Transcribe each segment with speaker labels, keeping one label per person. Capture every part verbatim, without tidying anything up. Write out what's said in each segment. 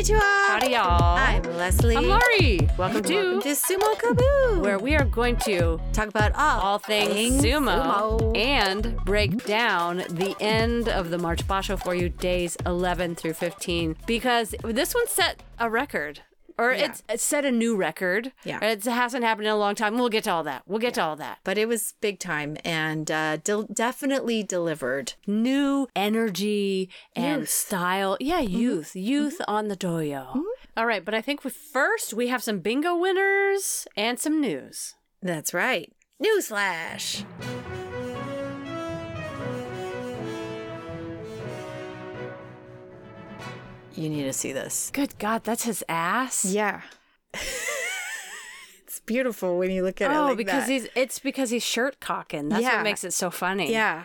Speaker 1: Konnichiwa.
Speaker 2: Howdy, y'all.
Speaker 1: I'm Leslie.
Speaker 2: I'm Laurie. Welcome to,
Speaker 1: Welcome to Sumo Kaboo,
Speaker 2: where we are going to
Speaker 1: talk about all,
Speaker 2: all things,
Speaker 1: things
Speaker 2: sumo,
Speaker 1: sumo
Speaker 2: and break down the end of the March Basho for you, days eleven through fifteen, because this one set a record. Or
Speaker 1: Yeah.
Speaker 2: it's, it set a new record.
Speaker 1: Yeah.
Speaker 2: It hasn't happened in a long time. We'll get to all that. We'll get to all that.
Speaker 1: But it was big time and uh, del- definitely delivered.
Speaker 2: New energy and
Speaker 1: Youth.
Speaker 2: style. Yeah, youth. Youth on the doyo. All right, but I think we, first we have some bingo winners and some news.
Speaker 1: That's right. Newsflash. You need to see this.
Speaker 2: Good God, that's his ass?
Speaker 1: Yeah. It's beautiful when you look at it
Speaker 2: Oh,
Speaker 1: like
Speaker 2: because
Speaker 1: that.
Speaker 2: he's it's because he's shirt cocking. That's
Speaker 1: Yeah.
Speaker 2: what makes it so funny.
Speaker 1: Yeah.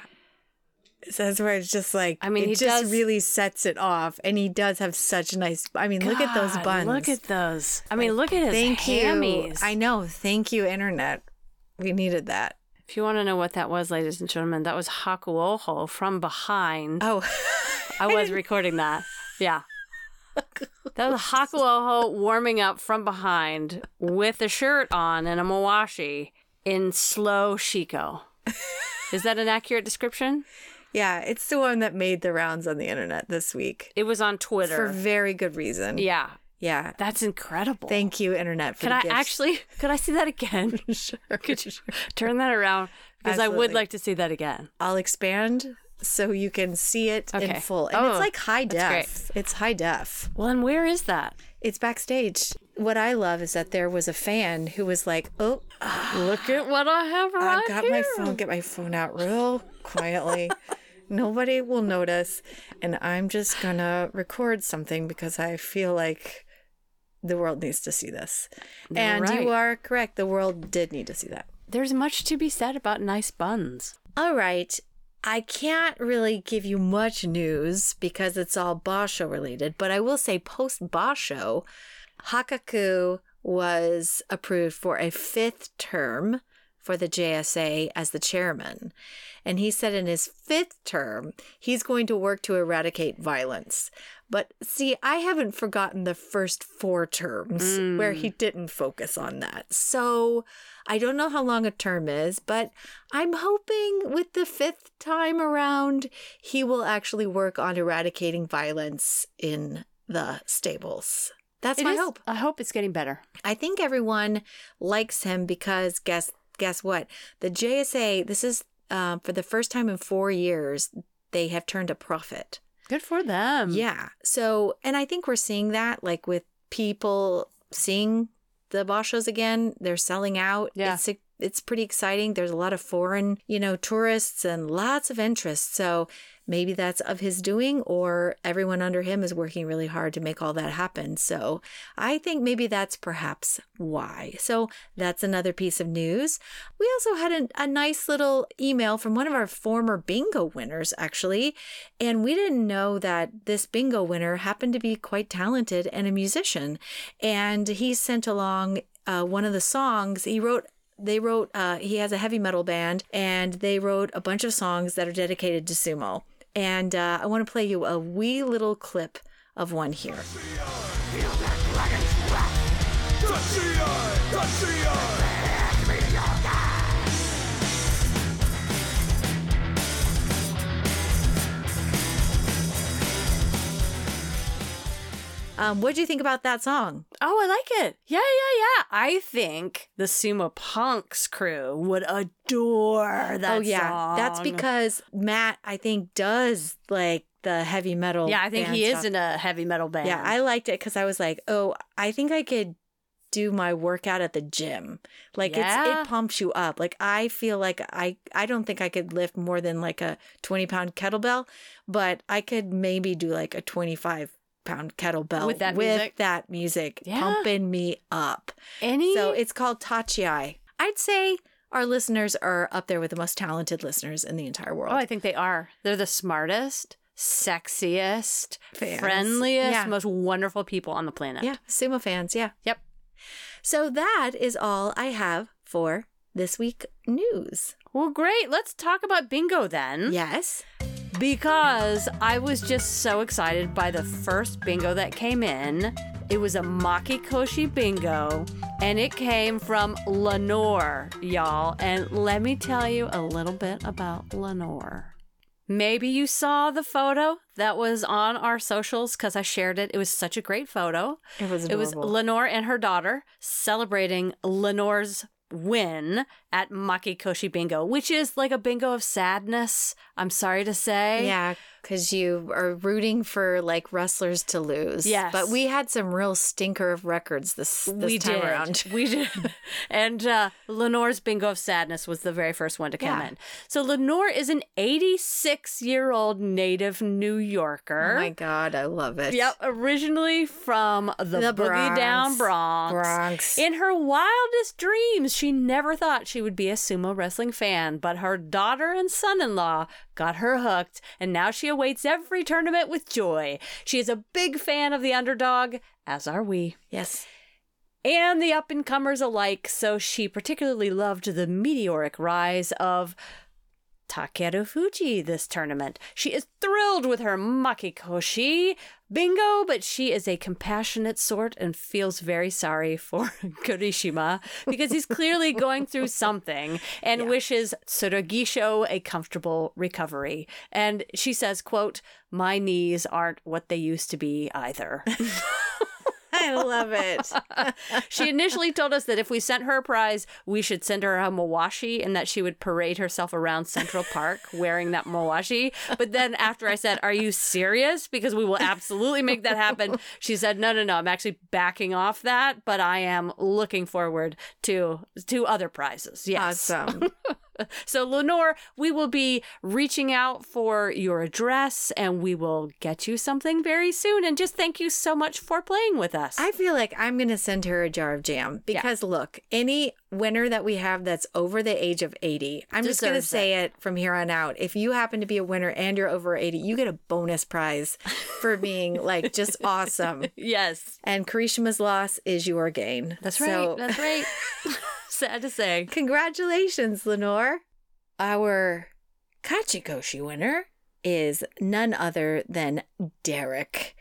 Speaker 1: So that's where it's just like,
Speaker 2: I mean,
Speaker 1: it
Speaker 2: he
Speaker 1: just
Speaker 2: does-
Speaker 1: really sets it off. And he does have such nice, I mean, look at those
Speaker 2: God,
Speaker 1: buns.
Speaker 2: Look at those. I mean, look at his
Speaker 1: Thank
Speaker 2: hammies.
Speaker 1: you. I know. Thank you, Internet. We needed that.
Speaker 2: If you want to know what that was, ladies and gentlemen, that was Hakuoho from behind.
Speaker 1: Oh,
Speaker 2: I was recording that. Yeah. That was Hakuoho warming up from behind with a shirt on and a mawashi in slow shiko. Is that an accurate description?
Speaker 1: yeah. It's the one that made the rounds on the Internet this week
Speaker 2: It was on Twitter.
Speaker 1: for very good reason.
Speaker 2: yeah.
Speaker 1: Yeah.
Speaker 2: That's incredible.
Speaker 1: Thank you, Internet, for
Speaker 2: Can
Speaker 1: the
Speaker 2: I
Speaker 1: gifts.
Speaker 2: actually, could I see that again?
Speaker 1: Sure.
Speaker 2: Could you turn that around? Because I would
Speaker 1: Absolutely.
Speaker 2: like to see that again.
Speaker 1: I'll expand so you can see it
Speaker 2: Okay.
Speaker 1: in full. And
Speaker 2: Oh,
Speaker 1: it's like high
Speaker 2: that's
Speaker 1: def. It's high def.
Speaker 2: Well, and where is that?
Speaker 1: It's backstage. What I love is that there was a fan who was like, oh,
Speaker 2: Look at what I have right
Speaker 1: I've got
Speaker 2: here.
Speaker 1: my phone. Get my phone out real quietly. Nobody will notice. And I'm just going to record something because I feel like the world needs to see this.
Speaker 2: You're
Speaker 1: and
Speaker 2: right.
Speaker 1: you are correct. The world did need to see that.
Speaker 2: There's much to be said about nice buns.
Speaker 1: All right. I can't really give you much news because it's all Basho related, but I will say post Basho, Hakaku was approved for a fifth term for the J S A as the chairman. And he said in his fifth term, he's going to work to eradicate violence. But see, I haven't forgotten the first four terms where he didn't focus on that. So I don't know how long a term is, but I'm hoping with the fifth time around, he will actually work on eradicating violence in the stables. That's
Speaker 2: It
Speaker 1: my
Speaker 2: is-
Speaker 1: hope.
Speaker 2: I hope it's getting better.
Speaker 1: I think everyone likes him because guess guess what? The J S A, this is uh, for the first time in four years, they have turned a profit.
Speaker 2: Good for them.
Speaker 1: Yeah. So, and I think we're seeing that like with people seeing the Bashos again, they're selling out.
Speaker 2: Yeah.
Speaker 1: It's it's pretty exciting. There's a lot of foreign, you know, tourists and lots of interest. So maybe that's of his doing or everyone under him is working really hard to make all that happen. So I think maybe that's perhaps why. So that's another piece of news. We also had a, a nice little email from one of our former bingo winners, actually. And we didn't know that this bingo winner happened to be quite talented and a musician. And he sent along uh, one of the songs he wrote. They wrote, uh, he has a heavy metal band, and they wrote a bunch of songs that are dedicated to sumo. And uh, I want to play you a wee little clip of one here. Um, what do you think about that song?
Speaker 2: Oh, I like it. Yeah, yeah, yeah. I think the Sumo Punks crew would adore that
Speaker 1: oh, yeah.
Speaker 2: song.
Speaker 1: That's because Matt, I think, does like the heavy metal.
Speaker 2: Yeah, I think
Speaker 1: band
Speaker 2: he
Speaker 1: stuff.
Speaker 2: is in a heavy metal band.
Speaker 1: Yeah, I liked it because I was like, oh, I think I could do my workout at the gym. Like
Speaker 2: Yeah.
Speaker 1: it's it pumps you up. Like I feel like I I don't think I could lift more than like a twenty pound kettlebell, but I could maybe do like a twenty-five pound kettlebell
Speaker 2: With that
Speaker 1: with
Speaker 2: music?
Speaker 1: that music
Speaker 2: Yeah.
Speaker 1: pumping me up.
Speaker 2: Any?
Speaker 1: So it's called Tachiai. I'd say our listeners are up there with the most talented listeners in the entire world.
Speaker 2: Oh, I think they are. They're the smartest, sexiest,
Speaker 1: Fans.
Speaker 2: friendliest,
Speaker 1: Yeah.
Speaker 2: most wonderful people on the planet.
Speaker 1: Yeah, sumo fans, yeah.
Speaker 2: Yep.
Speaker 1: So that is all I have for this week news.
Speaker 2: Well, great. Let's talk about bingo then.
Speaker 1: Yes.
Speaker 2: because I was just so excited by the first bingo that came in. It was a Makikoshi bingo, and it came from Lenore, y'all. And let me tell you a little bit about Lenore. Maybe you saw the photo that was on our socials because I shared it. It was such a great photo.
Speaker 1: It was adorable.
Speaker 2: It was Lenore and her daughter celebrating Lenore's win at Makikoshi Bingo, which is like a bingo of sadness, I'm sorry to say.
Speaker 1: Yeah, because you are rooting for like wrestlers to lose.
Speaker 2: Yes.
Speaker 1: But we had some real stinker of records this, this
Speaker 2: we
Speaker 1: time
Speaker 2: did.
Speaker 1: around.
Speaker 2: We did. And uh, Lenore's Bingo of Sadness was the very first one to come
Speaker 1: Yeah.
Speaker 2: in. So Lenore is an eighty-six-year-old native New Yorker.
Speaker 1: Oh my God, I love it.
Speaker 2: Yep, originally from the,
Speaker 1: The
Speaker 2: Boogie
Speaker 1: Bronx.
Speaker 2: Down Bronx.
Speaker 1: Bronx.
Speaker 2: In her wildest dreams, she never thought she would be a sumo wrestling fan, but her daughter and son-in-law got her hooked, and now she awaits every tournament with joy. She is a big fan of the underdog, as are we.
Speaker 1: Yes.
Speaker 2: And the up-and-comers alike, so she particularly loved the meteoric rise of Takeru Fuji this tournament. She is thrilled with her Makikoshi bingo, but she is a compassionate sort and feels very sorry for Kurishima because he's clearly going through something and
Speaker 1: Yeah.
Speaker 2: wishes Tsurugisho a comfortable recovery. And she says, quote, "My knees aren't what they used to be either."
Speaker 1: I love it.
Speaker 2: She initially told us that if we sent her a prize, we should send her a mawashi and that she would parade herself around Central Park wearing that mawashi. But then after I said, "Are you serious? Because we will absolutely make that happen," she said, no, no, no, I'm actually backing off that, but I am looking forward to, to other prizes. Yes.
Speaker 1: Awesome.
Speaker 2: So, Lenore, we will be reaching out for your address and we will get you something very soon. And just thank you so much for playing with us.
Speaker 1: I feel like I'm going to send her a jar of jam because look, any winner that we have that's over the age of eighty, I'm just going to
Speaker 2: Deserves
Speaker 1: say it from here on out. If you happen to be a winner and you're over eighty, you get a bonus prize for being like just awesome.
Speaker 2: Yes.
Speaker 1: And Karishima's loss is your gain.
Speaker 2: That's
Speaker 1: So-
Speaker 2: right. That's right. Sad to say.
Speaker 1: Congratulations, Lenore. Our Kachikoshi winner is none other than Derek.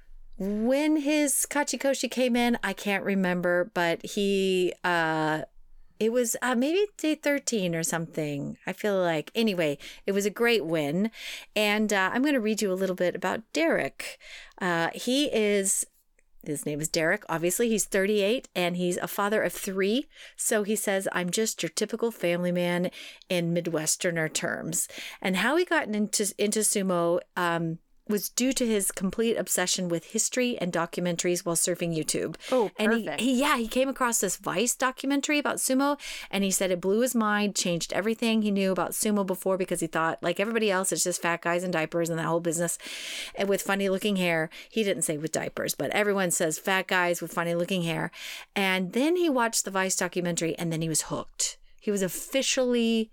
Speaker 1: When his Kachikoshi came in, I can't remember, but he, uh, it was uh, maybe day thirteen or something. I feel like. Anyway, it was a great win. And uh, I'm going to read you a little bit about Derek. Uh, he is... His name is Derek. Obviously, he's thirty-eight and he's a father of three. So he says, "I'm just your typical family man in Midwesterner terms." And how he got into into sumo um, was due to his complete obsession with history and documentaries while surfing YouTube.
Speaker 2: Oh,
Speaker 1: and he,
Speaker 2: perfect.
Speaker 1: he, yeah, he came across this Vice documentary about sumo, and he said it blew his mind, changed everything he knew about sumo before because he thought, like everybody else, it's just fat guys in diapers and that whole business, and with funny looking hair. He didn't say with diapers, but everyone says fat guys with funny looking hair. And then he watched the Vice documentary, and then he was hooked. He was officially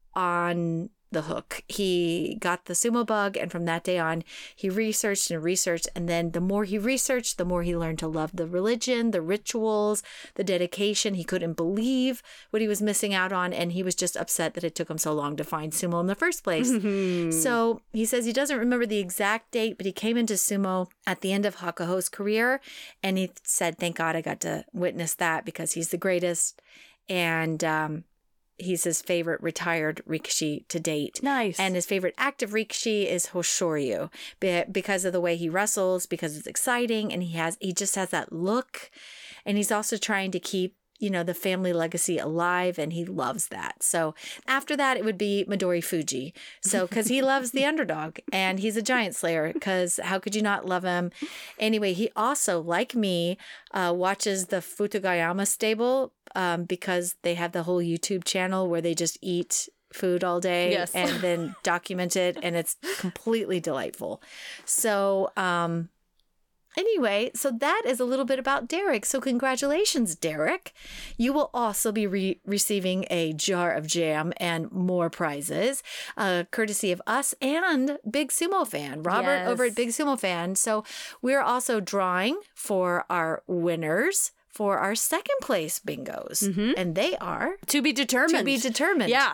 Speaker 1: on the hook. He got the sumo bug, and from that day on, he researched and researched. And then the more he researched, the more he learned to love the religion, the rituals, the dedication. He couldn't believe what he was missing out on, and he was just upset that it took him so long to find sumo in the first place. So he says he doesn't remember the exact date, but he came into sumo at the end of Hakuho's career, and he said, "Thank God I got to witness that because he's the greatest." And um, he's his favorite retired rikishi to date.
Speaker 2: Nice.
Speaker 1: And his favorite active rikishi is Hoshoryu be- because of the way he wrestles, because it's exciting, and he has he just has that look. And he's also trying to keep, you know, the family legacy alive, and he loves that. So after that, it would be Midori Fuji. So because he loves the underdog, and he's a giant slayer, because how could you not love him? Anyway, he also, like me, uh, watches the Futagayama stable um, because they have the whole YouTube channel where they just eat food all day
Speaker 2: Yes.
Speaker 1: and then document it, and it's completely delightful. So, um, Anyway, so that is a little bit about Derek. So congratulations, Derek. You will also be re- receiving a jar of jam and more prizes, uh, courtesy of us and Big Sumo Fan, Robert
Speaker 2: Yes.
Speaker 1: over at Big Sumo Fan. So we're also drawing for our winners for our second place bingos. And they are
Speaker 2: To be determined.
Speaker 1: to be determined.
Speaker 2: Yeah.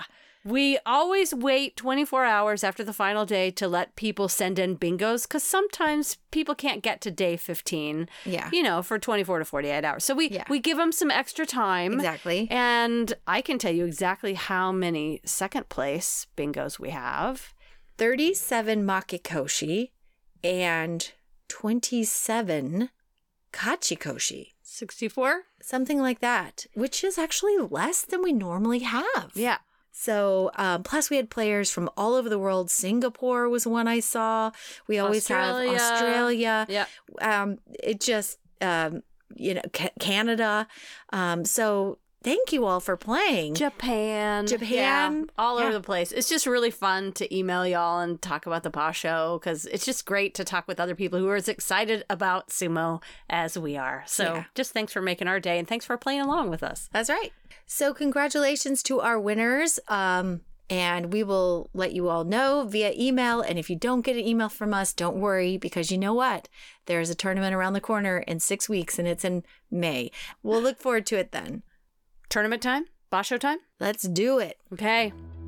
Speaker 2: We always wait twenty-four hours after the final day to let people send in bingos because sometimes people can't get to day fifteen,
Speaker 1: Yeah.
Speaker 2: you know, for twenty-four to forty-eight hours. So we,
Speaker 1: Yeah.
Speaker 2: we give them some extra time.
Speaker 1: Exactly.
Speaker 2: And I can tell you exactly how many second place bingos we have.
Speaker 1: thirty-seven makikoshi and twenty-seven kachikoshi.
Speaker 2: sixty-four?
Speaker 1: Something like that, which is actually less than we normally have.
Speaker 2: Yeah.
Speaker 1: So, um, plus we had players from all over the world. Singapore was one I saw. We always
Speaker 2: Australia.
Speaker 1: have Australia.
Speaker 2: Yeah.
Speaker 1: Um, it just, um, you know, ca- Canada. Um, so thank you all for playing.
Speaker 2: Japan.
Speaker 1: Japan.
Speaker 2: Yeah, all
Speaker 1: Yeah.
Speaker 2: over the place. It's just really fun to email y'all and talk about the Ba Show because it's just great to talk with other people who are as excited about sumo as we are. So
Speaker 1: Yeah.
Speaker 2: just thanks for making our day and thanks for playing along with us.
Speaker 1: That's right. So congratulations to our winners. Um, and we will let you all know via email. And if you don't get an email from us, don't worry, because you know what? There's a tournament around the corner in six weeks and it's in May. We'll look forward to it then.
Speaker 2: Tournament time? Ba Show time?
Speaker 1: Let's do it.
Speaker 2: Okay.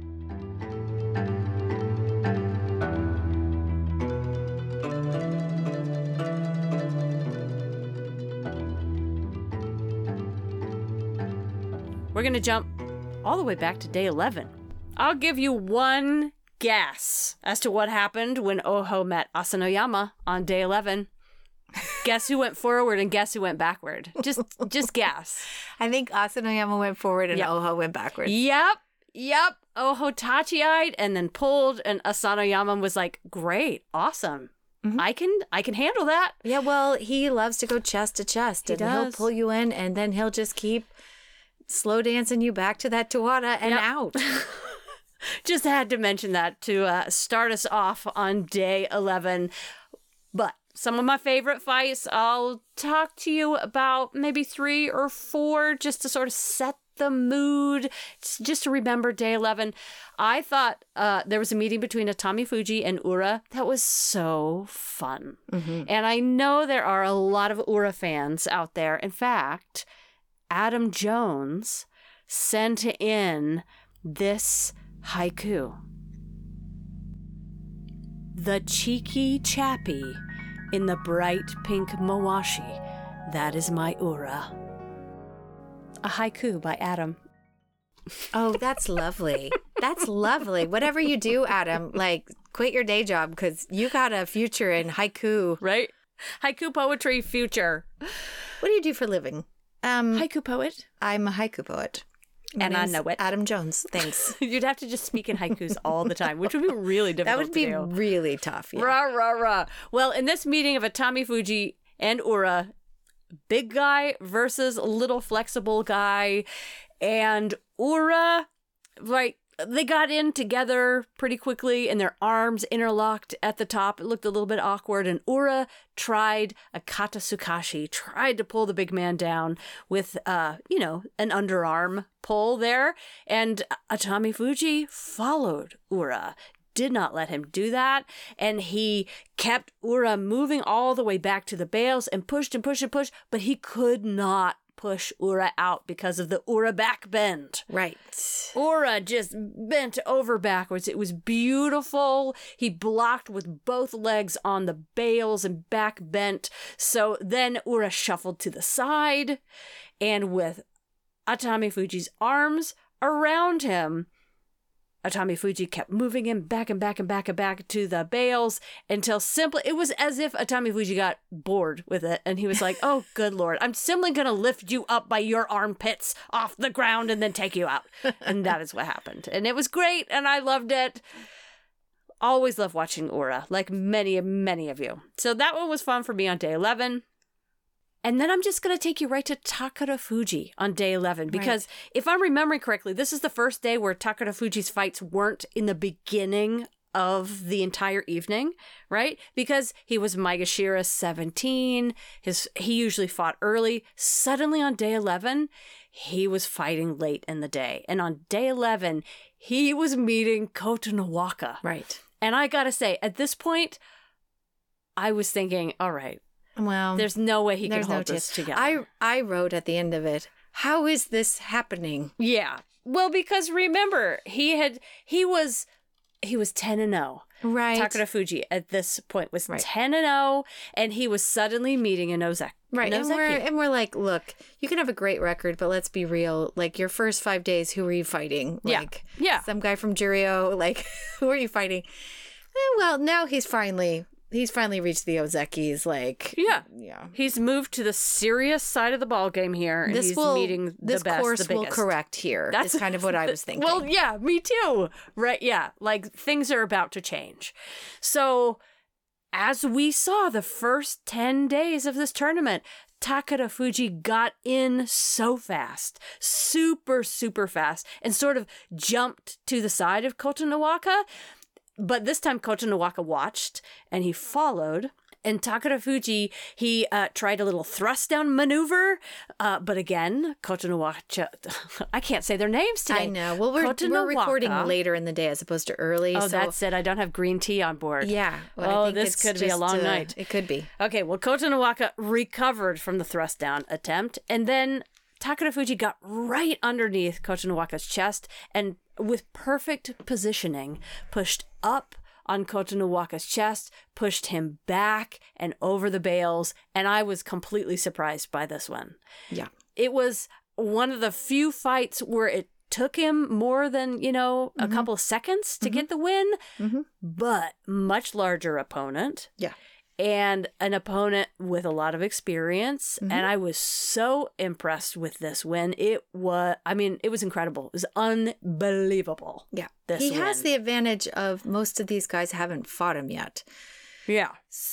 Speaker 2: We're going to jump all the way back to day eleven. I'll give you one guess as to what happened when Oho met Asanoyama on day eleven. Guess who went forward and guess who went backward. Just just guess.
Speaker 1: I think Asanoyama went forward and
Speaker 2: Yep.
Speaker 1: Oho went backwards.
Speaker 2: Yep. Yep. Oho tachi-eyed and then pulled and Asanoyama was like, great, awesome.
Speaker 1: Mhm.
Speaker 2: I can I can handle that.
Speaker 1: Yeah, well, he loves to go chest to chest.
Speaker 2: He
Speaker 1: and he'll
Speaker 2: does.
Speaker 1: pull you in and then he'll just keep slow dancing you back to that Tawada and
Speaker 2: Yep.
Speaker 1: out.
Speaker 2: Just had to mention that to uh, start us off on day eleven. But some of my favorite fights, I'll talk to you about maybe three or four just to sort of set the mood, s- just to remember day eleven. I thought uh, there was a meeting between Atami Fuji and Ura that was so fun.
Speaker 1: Mhm.
Speaker 2: And I know there are a lot of Ura fans out there. In fact, Adam Jones sent in this haiku. The cheeky chappy in the bright pink mawashi, that is my Ura. A haiku by Adam.
Speaker 1: Oh, that's lovely. That's lovely. Whatever you do, Adam, like quit your day job because you got a future in haiku.
Speaker 2: Right? Haiku poetry future.
Speaker 1: What do you do for a living? Um,
Speaker 2: Haiku poet.
Speaker 1: I'm a haiku poet. My
Speaker 2: And I
Speaker 1: name's
Speaker 2: know it.
Speaker 1: Adam Jones. Thanks.
Speaker 2: You'd have to just speak in haikus all the time, which would be really
Speaker 1: That
Speaker 2: difficult
Speaker 1: would be
Speaker 2: to do.
Speaker 1: really tough. Yeah.
Speaker 2: Rah, rah, rah. Well, in this meeting of Atami Fuji and Ura, big guy versus little flexible guy, and Ura, like, they got in together pretty quickly and their arms interlocked at the top. It looked a little bit awkward. And Ura tried a kata sukashi, tried to pull the big man down with, uh, you know, an underarm pull there. And Atami Fuji followed Ura, did not let him do that. And he kept Ura moving all the way back to the bales and pushed and pushed and pushed, but he could not push Ura out because of the Ura back bend.
Speaker 1: Right.
Speaker 2: Ura just bent over backwards. It was beautiful. He blocked with both legs on the bales and back bent. So then Ura shuffled to the side, and with Atami Fuji's arms around him, Atami Fuji kept moving him back and back and back and back to the bales until simply, it was as if Atami Fuji got bored with it. And he was like, oh, good Lord, I'm simply going to lift you up by your armpits off the ground and then take you out. And that is what happened. And it was great. And I loved it. Always love watching Ura, like many, many of you. So that one was fun for me on day eleven. And then I'm just going to take you right to Takara Fuji on day eleven. Because if I'm remembering correctly, this is the first day where Takara Fuji's fights weren't in the beginning of the entire evening, right? Because he was Maegashira seventeen. His He usually fought early. Suddenly on day eleven, he was fighting late in the day. And on day eleven, he was meeting Kota Nawaka.
Speaker 1: Right.
Speaker 2: And I got to say, at this point, I was thinking, all right,
Speaker 1: Well,
Speaker 2: there's no way he can
Speaker 1: there's
Speaker 2: hold
Speaker 1: no
Speaker 2: this
Speaker 1: chance.
Speaker 2: together.
Speaker 1: I I wrote at the end of it, how is this happening?
Speaker 2: yeah, Well, because remember, he had he was he was ten and oh.
Speaker 1: Right.
Speaker 2: Takara Fuji at this point was
Speaker 1: Right.
Speaker 2: ten and oh, and he was suddenly meeting an Ozeki.
Speaker 1: Right.
Speaker 2: an
Speaker 1: And we're,
Speaker 2: Ozeki.
Speaker 1: and we're like, look, you can have a great record, but let's be real. Like, your first five days, who were you fighting?
Speaker 2: Yeah.
Speaker 1: Like,
Speaker 2: Yeah.
Speaker 1: some guy from Jurio. Like, who are you fighting? Eh, well, now he's finally, he's finally reached the Ozekis. Like,
Speaker 2: Yeah.
Speaker 1: yeah.
Speaker 2: He's moved to the serious side of the ball game here, and
Speaker 1: This
Speaker 2: he's
Speaker 1: will,
Speaker 2: meeting the
Speaker 1: this
Speaker 2: best,
Speaker 1: course
Speaker 2: the
Speaker 1: will
Speaker 2: biggest.
Speaker 1: correct here. That's kind of what I was thinking.
Speaker 2: Well, yeah, me too. Right, yeah. Like, things are about to change. So, as we saw the first ten days of this tournament, Takara Fuji got in so fast, super, super fast, and sort of jumped to the side of Kota Nawaka. But this time, Kota Nawaka watched, and he followed. And Takara Fuji, he uh, tried a little thrust down maneuver. Uh, but again, Kota Nawaka, I can't say their names today.
Speaker 1: I know. Well, we're,
Speaker 2: Kota
Speaker 1: we're recording
Speaker 2: Nawaka-
Speaker 1: later in the day as opposed to early.
Speaker 2: Oh,
Speaker 1: so,
Speaker 2: that's it. I don't have green tea on board.
Speaker 1: yeah. Well, I
Speaker 2: Oh,
Speaker 1: think
Speaker 2: this
Speaker 1: it's
Speaker 2: could be a
Speaker 1: just,
Speaker 2: long
Speaker 1: uh,
Speaker 2: night.
Speaker 1: It could be.
Speaker 2: Okay, well, Kota Nawaka recovered from the thrust down attempt, and then Takara Fuji got right underneath Kota Nawaka's chest and with perfect positioning pushed up on Kota Nawaka's chest, pushed him back and over the bales, and I was completely surprised by this one.
Speaker 1: Yeah.
Speaker 2: It was one of the few fights where it took him more than, you know, a couple of seconds to get the win,
Speaker 1: Mhm.
Speaker 2: but much larger opponent.
Speaker 1: Yeah.
Speaker 2: And an opponent with a lot of experience.
Speaker 1: Mhm.
Speaker 2: And I was so impressed with this win. It was, I mean, it was incredible. It was unbelievable.
Speaker 1: Yeah.
Speaker 2: This
Speaker 1: he has
Speaker 2: win.
Speaker 1: the advantage of most of these guys haven't fought him yet.
Speaker 2: Yeah.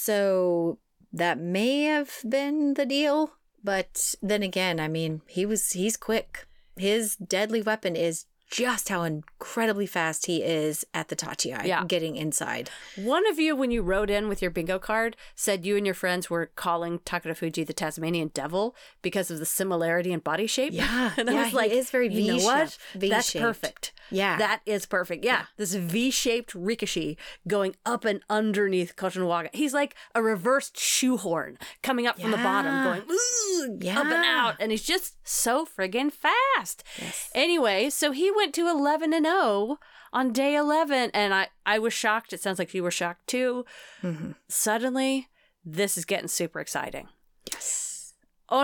Speaker 1: So that may have been the deal. But then again, I mean, he was he's quick. His deadly weapon is just how incredibly fast he is at the Tachi-ai,
Speaker 2: Yeah.
Speaker 1: getting inside.
Speaker 2: One of you, when you wrote in with your bingo card, said you and your friends were calling Takara Fuji the Tasmanian Devil because of the similarity in body shape.
Speaker 1: Yeah.
Speaker 2: And I
Speaker 1: Yeah,
Speaker 2: was
Speaker 1: he
Speaker 2: like,
Speaker 1: is very
Speaker 2: you know what?
Speaker 1: V-shaped.
Speaker 2: That's
Speaker 1: V-shaped.
Speaker 2: perfect.
Speaker 1: Yeah.
Speaker 2: That is perfect. Yeah. This V-shaped Rikishi going up and underneath Kota Nawaka. He's like a reversed shoehorn coming up from the bottom,
Speaker 1: Yeah.
Speaker 2: going ooh,
Speaker 1: Yeah.
Speaker 2: up and out. And he's just so friggin' fast.
Speaker 1: Yes.
Speaker 2: Anyway, so he went to eleven and oh on day eleven. And I, I was shocked. It sounds like you were shocked too.
Speaker 1: Mm-hmm.
Speaker 2: Suddenly, this is getting super exciting.
Speaker 1: Yes.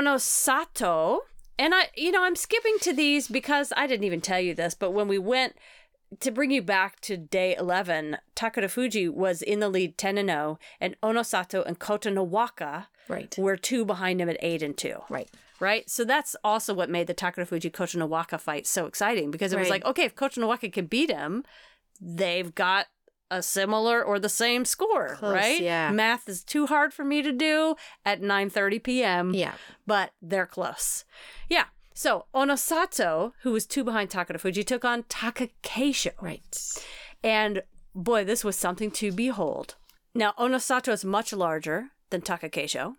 Speaker 2: Onosato, and I, you know, I'm skipping to these because I didn't even tell you this, but when we went to bring you back to day eleven, Takara Fuji was in the lead ten and oh, and Onosato and Kota Nawaka
Speaker 1: Right.
Speaker 2: were two behind him at eight and two.
Speaker 1: Right.
Speaker 2: Right? So that's also what made the Takara Fuji Kota Nawaka fight so exciting because it was
Speaker 1: Right.
Speaker 2: like, okay, if Kota Nawaka can beat him, they've got a similar or the same score,
Speaker 1: Close,
Speaker 2: right?
Speaker 1: yeah.
Speaker 2: Math is too hard for me to do at nine thirty p.m.
Speaker 1: Yeah.
Speaker 2: But they're close. Yeah. So Onosato, who was two behind Takara Fuji, took on Takakeisho.
Speaker 1: Right.
Speaker 2: And boy, this was something to behold. Now, Onosato is much larger than Takakeisho.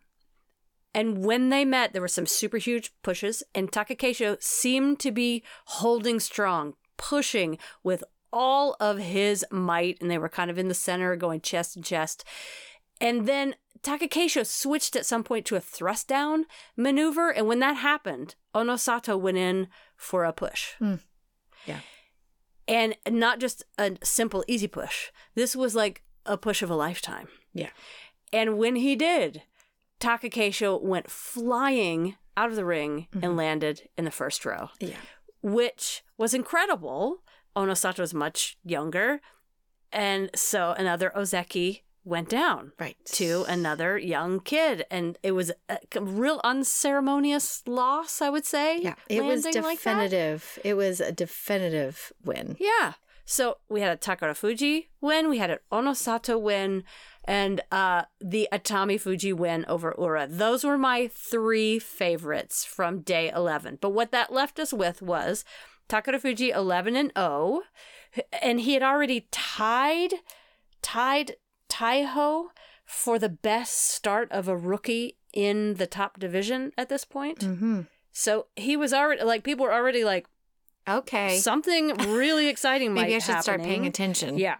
Speaker 2: And when they met, there were some super huge pushes, and Takakeisho seemed to be holding strong, pushing with all of his might, and they were kind of in the center, going chest and chest. And then Takakeisho switched at some point to a thrust down maneuver, and when that happened, Onosato went in for a push.
Speaker 1: Mm. Yeah.
Speaker 2: And not just a simple, easy push. This was like a push of a lifetime.
Speaker 1: Yeah.
Speaker 2: And when he did, Takakeisho went flying out of the ring
Speaker 1: Mm-hmm.
Speaker 2: and landed in the first row,
Speaker 1: Yeah.
Speaker 2: which was incredible. Onosato was much younger. And so another Ozeki went down
Speaker 1: Right.
Speaker 2: to another young kid. And it was a real unceremonious loss, I would say.
Speaker 1: Yeah. It was
Speaker 2: landing like that.
Speaker 1: definitive. It was a definitive win.
Speaker 2: Yeah. So we had a Takara Fuji win, we had an Onosato win, and uh, the Atami Fuji win over Ura. Those were my three favorites from day eleven. But what that left us with was Takara Fuji eleven and oh, and he had already tied, tied Taiho for the best start of a rookie in the top division at this point.
Speaker 1: Mm-hmm.
Speaker 2: So he was already, like, people were already like,
Speaker 1: Okay.
Speaker 2: something really exciting might
Speaker 1: Maybe I should start
Speaker 2: happening.
Speaker 1: paying attention.
Speaker 2: Yeah.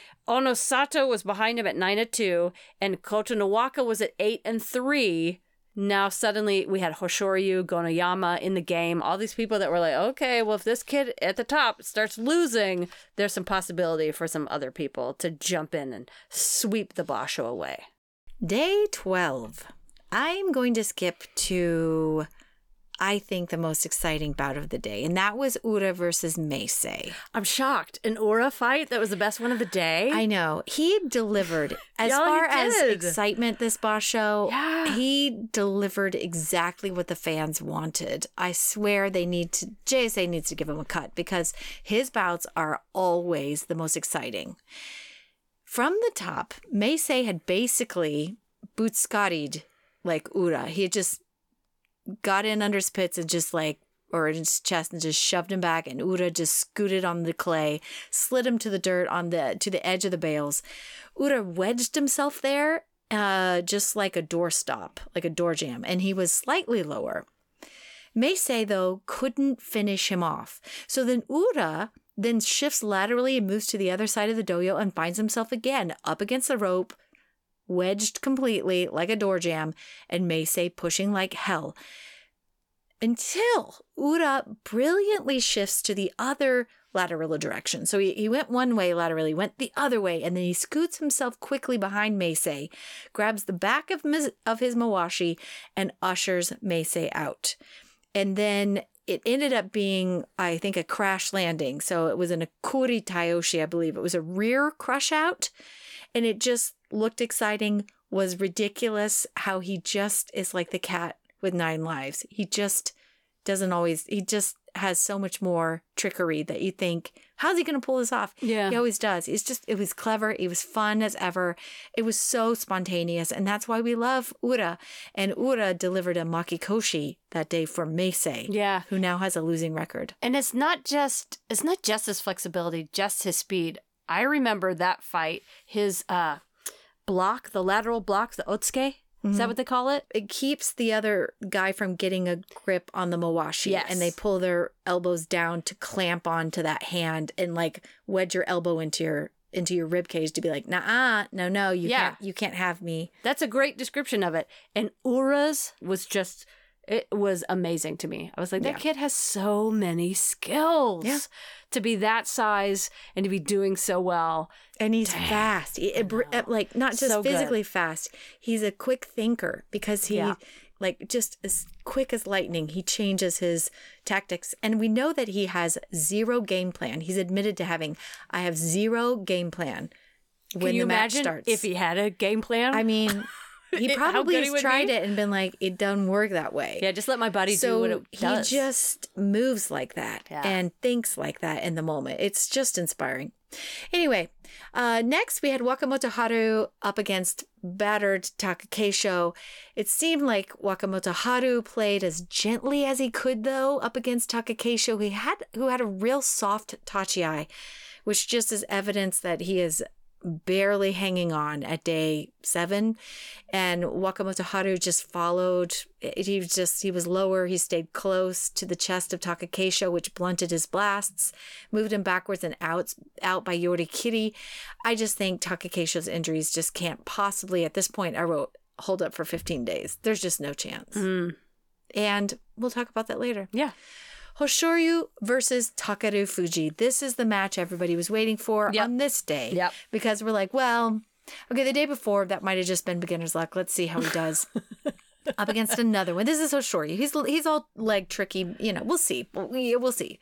Speaker 2: Onosato was behind him at nine and two, and Kota Nawaka was at eight and three, now suddenly we had Hoshoryu, Gonoyama in the game. All these people that were like, okay, well, if this kid at the top starts losing, there's some possibility for some other people to jump in and sweep the Basho away.
Speaker 1: Day twelve. I'm going to skip to, I think, the most exciting bout of the day, and that was Ura versus Meisei.
Speaker 2: I'm shocked. An Ura fight that was the best one of the day.
Speaker 1: I know. He delivered. As
Speaker 2: Yeah,
Speaker 1: far
Speaker 2: he
Speaker 1: as
Speaker 2: did.
Speaker 1: excitement this Basho,
Speaker 2: Yeah.
Speaker 1: he delivered exactly what the fans wanted. I swear they need to, J S A needs to give him a cut because his bouts are always the most exciting. From the top, Meisei had basically butskaried like Ura. He had just got in under his pits and just like, or in his chest and just shoved him back, and Ura just scooted on the clay, slid him to the dirt on the to the edge of the bales. Ura wedged himself there, uh, just like a doorstop, like a door jam, and he was slightly lower. Meisei, though, couldn't finish him off. So then Ura then shifts laterally and moves to the other side of the dohyo and finds himself again up against the rope, wedged completely like a door jam, and Meisei pushing like hell. Until Ura brilliantly shifts to the other lateral direction. So he, he went one way laterally, went the other way, and then he scoots himself quickly behind Meisei, grabs the back of, mis- of his mawashi, and ushers Meisei out. And then it ended up being, I think, a crash landing. So it was an Akuri Tayoshi, I believe. It was a rear crush out, and it just looked exciting, was ridiculous how he just is like the cat with nine lives. He just doesn't always, he just has so much more trickery that you think, how's he going to pull this off?
Speaker 2: Yeah.
Speaker 1: He always does. It's just, it was clever. It was fun as ever. It was so spontaneous. And that's why we love Ura. And Ura delivered a Makikoshi that day for Meisei,
Speaker 2: Yeah.
Speaker 1: who now has a losing record.
Speaker 2: And it's not just it's not just his flexibility, just his speed. I remember that fight, his uh block, the lateral block, the otsuke. Is that what they call it?
Speaker 1: It keeps the other guy from getting a grip on the mawashi.
Speaker 2: Yes.
Speaker 1: And they pull their elbows down to clamp onto that hand and like wedge your elbow into your into your rib cage to be like, nah, no, no, you
Speaker 2: Yeah.
Speaker 1: can't you can't have me.
Speaker 2: That's a great description of it. And Ura's was just, it was amazing to me. I was like, that
Speaker 1: Yeah.
Speaker 2: kid has so many skills
Speaker 1: Yeah.
Speaker 2: to be that size and to be doing so well.
Speaker 1: And he's fast. He- it br- like not just
Speaker 2: So good.
Speaker 1: physically fast. He's a quick thinker because he
Speaker 2: Yeah.
Speaker 1: like just as quick as lightning, he changes his tactics. And we know that he has zero game plan. He's admitted to having, I have zero game plan when
Speaker 2: Can you
Speaker 1: the match
Speaker 2: imagine
Speaker 1: starts.
Speaker 2: if he had a game plan?
Speaker 1: I mean, he
Speaker 2: How
Speaker 1: probably
Speaker 2: good he
Speaker 1: has
Speaker 2: would
Speaker 1: tried
Speaker 2: be?
Speaker 1: it and been like, it doesn't work that way.
Speaker 2: yeah, just let my body
Speaker 1: so
Speaker 2: do what it does.
Speaker 1: he just moves like that
Speaker 2: Yeah.
Speaker 1: and thinks like that in the moment. It's just inspiring. Anyway, uh, next we had Wakamoto Haru up against battered Takakeisho. It seemed like Wakamoto Haru played as gently as he could, though, up against Takakeisho, who had who had a real soft tachi, which just is evidence that he is barely hanging on at day seven. And Wakamoto Haru just followed. He was just, he was lower. He stayed close to the chest of Takakeisho, which blunted his blasts, moved him backwards and out, out by Yorikiri. I just think Takakeisho's injuries just can't possibly, at this point, I wrote, hold up for fifteen days. There's just no chance.
Speaker 2: Mm.
Speaker 1: And we'll talk about that later.
Speaker 2: Yeah.
Speaker 1: Hoshoryu versus Takeru Fuji. This is the match everybody was waiting for
Speaker 2: Yep.
Speaker 1: on this day.
Speaker 2: Yep.
Speaker 1: Because we're like, well, okay, the day before, that might have just been beginner's luck. Let's see how he does up against another one. This is Hoshoryu. He's he's all leg tricky. You know, we'll see. We- We'll see.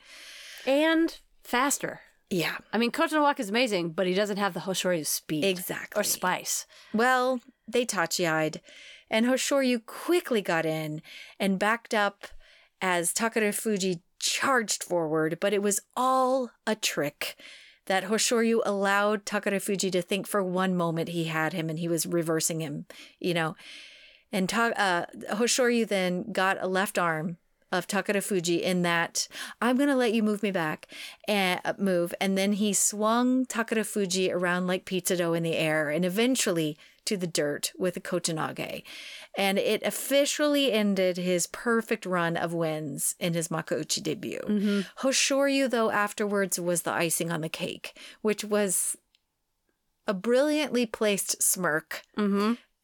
Speaker 2: And faster.
Speaker 1: Yeah,
Speaker 2: I mean, Kotonowak is amazing, but he doesn't have the Hoshoryu speed.
Speaker 1: exactly.
Speaker 2: Or spice.
Speaker 1: Well, they tachi-eyed, and Hoshoryu quickly got in and backed up as Takeru Fuji charged forward, but it was all a trick that Hoshoryu allowed Takeru Fuji to think for one moment he had him and he was reversing him, you know. And ta- uh, Hoshoryu then got a left arm of Takeru Fuji in that, I'm going to let you move me back and uh, move. And then he swung Takeru Fuji around like pizza dough in the air and eventually to the dirt with a Kochanage. And it officially ended his perfect run of wins in his Makuuchi debut.
Speaker 2: Mm-hmm.
Speaker 1: Hoshoryu, though, afterwards was the icing on the cake, which was a brilliantly placed smirk
Speaker 2: Mm-hmm.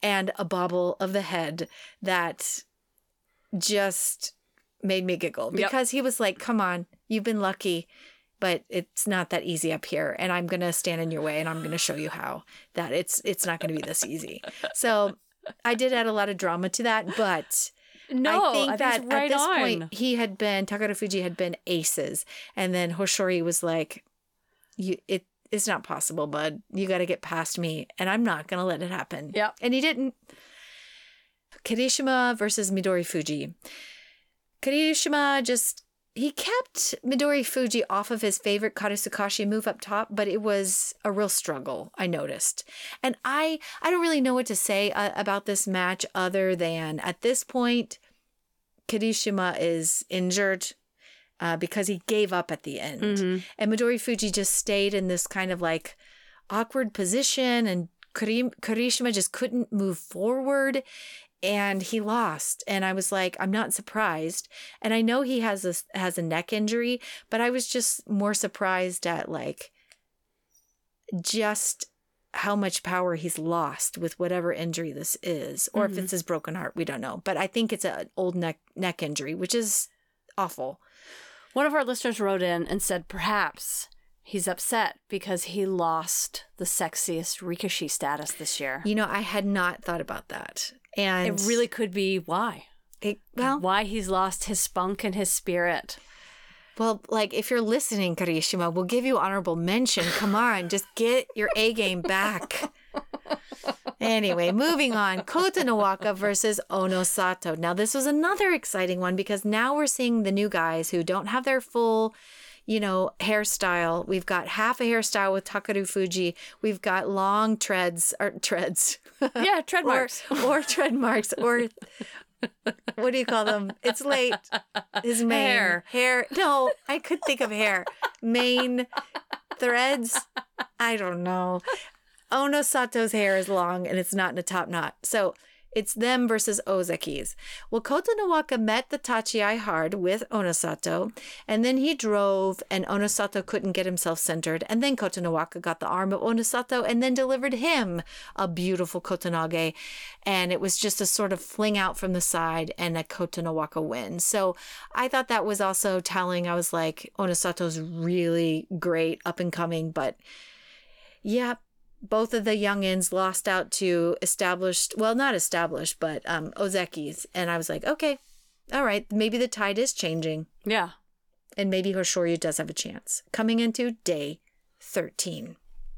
Speaker 1: and a bobble of the head that just made me giggle because yep. he was like, come on, you've been lucky, but it's not that easy up here. And I'm going to stand in your way and I'm going to show you how that it's, it's not going to be this easy. So I did add a lot of drama to that, but
Speaker 2: no,
Speaker 1: I think
Speaker 2: I
Speaker 1: that
Speaker 2: think right
Speaker 1: at this
Speaker 2: on.
Speaker 1: point he had been, Takarafuji had been aces. And then Hoshori was like, you, it, it's not possible, bud. You got to get past me and I'm not going to let it happen.
Speaker 2: Yep.
Speaker 1: And he didn't. Kirishima versus Midori Fuji. Kirishima just, he kept Midori Fuji off of his favorite Karisukashi move up top, but it was a real struggle, I noticed. And I, I don't really know what to say uh, about this match other than at this point, Kirishima is injured uh, because he gave up at the end. Mm-hmm. And Midori Fuji just stayed in this kind of like awkward position and Kirishima just couldn't move forward. And he lost. And I was like, I'm not surprised. And I know he has a, has a neck injury, but I was just more surprised at like just how much power he's lost with whatever injury this is. Or mm-hmm. if it's his broken heart, we don't know. But I think it's an old neck neck injury, which is awful.
Speaker 2: One of our listeners wrote in and said perhaps he's upset because he lost the sexiest Rikishi status this year.
Speaker 1: You know, I had not thought about that. And
Speaker 2: it really could be why.
Speaker 1: It, well,
Speaker 2: why he's lost his spunk and his spirit.
Speaker 1: Well, like, if you're listening, Kirishima, we'll give you honorable mention. Come on, just get your A game back. Anyway, moving on. Kota Nowaka versus Ono Sato. Now, this was another exciting one because now we're seeing the new guys who don't have their full, you know, hairstyle. We've got half a hairstyle with Takarafuji. We've got long treads, or treads.
Speaker 2: Yeah, tread marks.
Speaker 1: or, or tread marks, or what do you call them? It's late. His mane.
Speaker 2: Hair.
Speaker 1: Hair. No, I could think of hair. Mane threads. I don't know. Ono Sato's hair is long and it's not in a top knot. So it's them versus Ozaki's. Well, Kota Nowaka met the Tachiai hard with Onosato, and then he drove, and Onosato couldn't get himself centered. And then Kota Nowaka got the arm of Onosato and then delivered him a beautiful Kotonage. And it was just a sort of fling out from the side and a Kota Nowaka win. So I thought that was also telling. I was like, Onosato's really great, up and coming, but yeah. Both of the youngins lost out to established, well, not established, but um, Ozaki's. And I was like, okay, all right, maybe the tide is changing.
Speaker 2: Yeah.
Speaker 1: And maybe Hoshoryu does have a chance. Coming into day thirteen.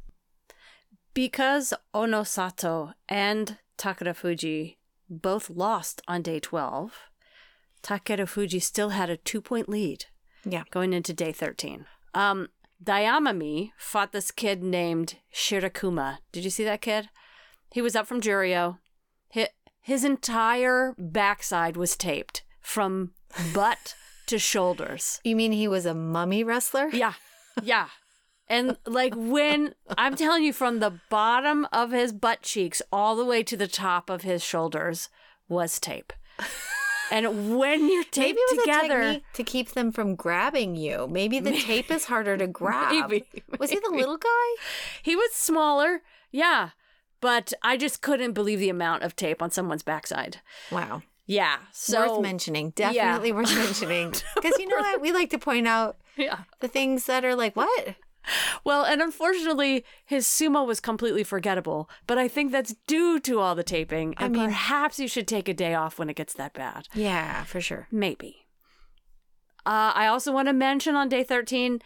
Speaker 2: Because Onosato and Takarafuji both lost on day twelve, Takarafuji still had a two-point lead.
Speaker 1: Yeah.
Speaker 2: Going into day thirteen. Um... Dayamami fought this kid named Shirakuma. Did you see that kid? He was up from Juryo. His, his entire backside was taped from butt to shoulders.
Speaker 1: You mean he was a mummy wrestler?
Speaker 2: Yeah. Yeah. And like when, I'm telling you, from the bottom of his butt cheeks all the way to the top of his shoulders was tape. And when you're taped
Speaker 1: maybe it was
Speaker 2: together,
Speaker 1: a technique to keep them from grabbing you. Maybe the tape is harder to grab.
Speaker 2: Maybe,
Speaker 1: was he the little guy?
Speaker 2: He was smaller, yeah. But I just couldn't believe the amount of tape on someone's backside.
Speaker 1: Wow.
Speaker 2: Yeah. So
Speaker 1: worth mentioning. Definitely
Speaker 2: yeah.
Speaker 1: worth mentioning. Because you know what? We like to point out
Speaker 2: yeah.
Speaker 1: the things that are like, what?
Speaker 2: Well, and unfortunately, his sumo was completely forgettable, but I think that's due to all the taping, and I mean, perhaps you should take a day off when it gets that bad.
Speaker 1: Yeah, for sure.
Speaker 2: Maybe. Uh, I also want to mention on day thirteen,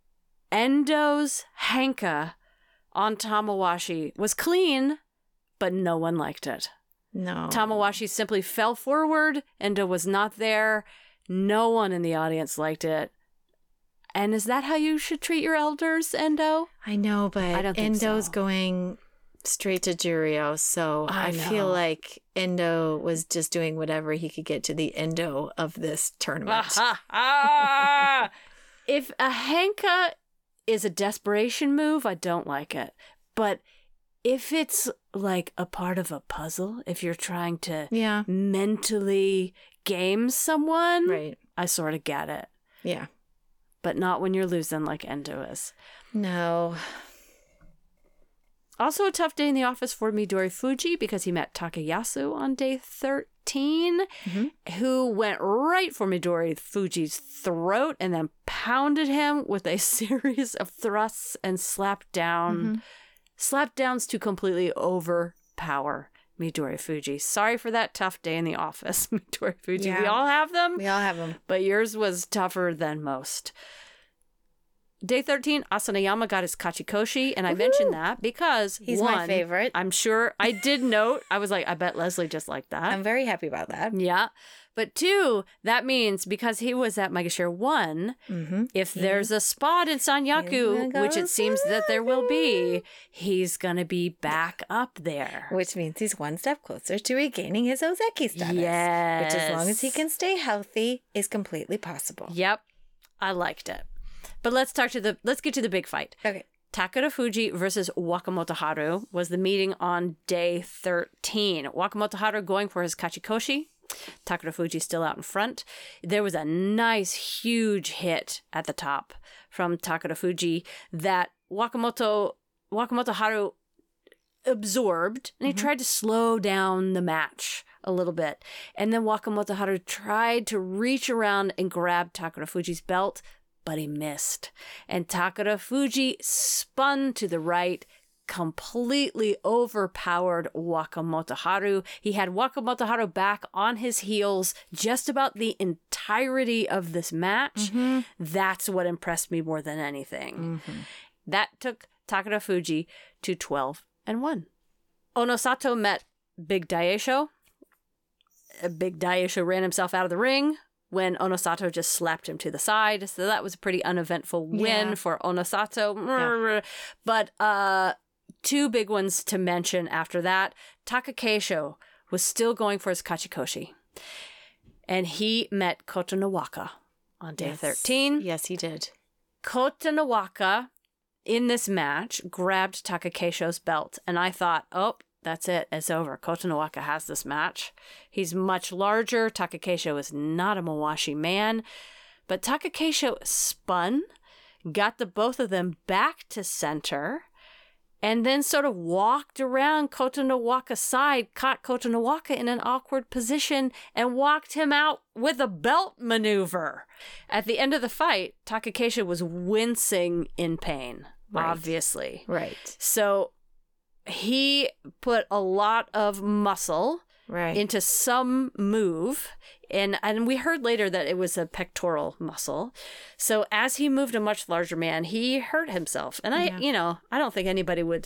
Speaker 2: Endo's Henka on Tamawashi was clean, but no one liked it.
Speaker 1: No.
Speaker 2: Tamawashi simply fell forward. Endo was not there. No one in the audience liked it. And is that how you should treat your elders, Endo?
Speaker 1: I know, but
Speaker 2: I don't think
Speaker 1: Endo's
Speaker 2: so.
Speaker 1: Going straight to Juryo, so I, I feel like Endo was just doing whatever he could get to the Endo of this tournament.
Speaker 2: If a Henka is a desperation move, I don't like it. But if it's like a part of a puzzle, if you're trying to
Speaker 1: yeah.
Speaker 2: mentally game someone,
Speaker 1: right.
Speaker 2: I sort of get it.
Speaker 1: Yeah.
Speaker 2: But not when you're losing like Endo is.
Speaker 1: No.
Speaker 2: Also a tough day in the office for Midori Fuji because he met Takayasu on day thirteen, mm-hmm. who went right for Midori Fuji's throat and then pounded him with a series of thrusts and slap down, mm-hmm. slap downs to completely overpower Midori Fuji. Sorry for that tough day in the office, Midori Fuji. Yeah. We all have them.
Speaker 1: We all have them.
Speaker 2: But yours was tougher than most. Day thirteen, Asanayama got his Kachikoshi, and I Woo-hoo! mentioned that because
Speaker 1: he's
Speaker 2: one,
Speaker 1: my favorite.
Speaker 2: I'm sure I did note. I was like, I bet Leslie just liked that.
Speaker 1: I'm very happy about that.
Speaker 2: Yeah. But two, that means because he was at Maegashira one, mm-hmm. if mm-hmm. there's a spot in Sanyaku, which it seems that there will be, he's going to be back up there.
Speaker 1: Which means he's one step closer to regaining his Ozeki status.
Speaker 2: Yes.
Speaker 1: Which, as long as he can stay healthy, is completely possible.
Speaker 2: Yep. I liked it. But let's talk to the, let's get to the big fight.
Speaker 1: Okay.
Speaker 2: Takara Fuji versus Wakamoto Haru was the meeting on day thirteen. Wakamoto Haru going for his Kachikoshi. Takara Fuji still out in front. There was a nice, huge hit at the top from Takara Fuji that Wakamoto, Wakamoto Haru absorbed, and he mm-hmm. tried to slow down the match a little bit. And then Wakamoto Haru tried to reach around and grab Takara Fuji's belt, but he missed. And Takara Fuji spun to the right, completely overpowered Wakamoto Haru. He had Wakamoto Haru back on his heels just about the entirety of this match. Mm-hmm. That's what impressed me more than anything. Mm-hmm. That took Takara Fuji to twelve and one. Onosato met Big Daisho. Big Daisho ran himself out of the ring when Onosato just slapped him to the side. So that was a pretty uneventful win yeah. for Onosato. Yeah. But uh, two big ones to mention after that. Takakeisho was still going for his Kachikoshi. And he met Kota Nowaka on day
Speaker 1: yes.
Speaker 2: thirteen.
Speaker 1: Yes, he did.
Speaker 2: Kota Nowaka, in this match, grabbed Takakeisho's belt. And I thought, oh, that's it. It's over. Kota Nowaka has this match. He's much larger. Takakeisho is not a Mawashi man. But Takakeisho spun, got the both of them back to center, and then sort of walked around Kota Nowaka's side, caught Kota Nowaka in an awkward position, and walked him out with a belt maneuver. At the end of the fight, Takakeisho was wincing in pain, right. obviously.
Speaker 1: Right.
Speaker 2: So he put a lot of muscle
Speaker 1: right.
Speaker 2: into some move. And, and we heard later that it was a pectoral muscle. So as he moved a much larger man, he hurt himself. And I, yeah. you know, I don't think anybody would.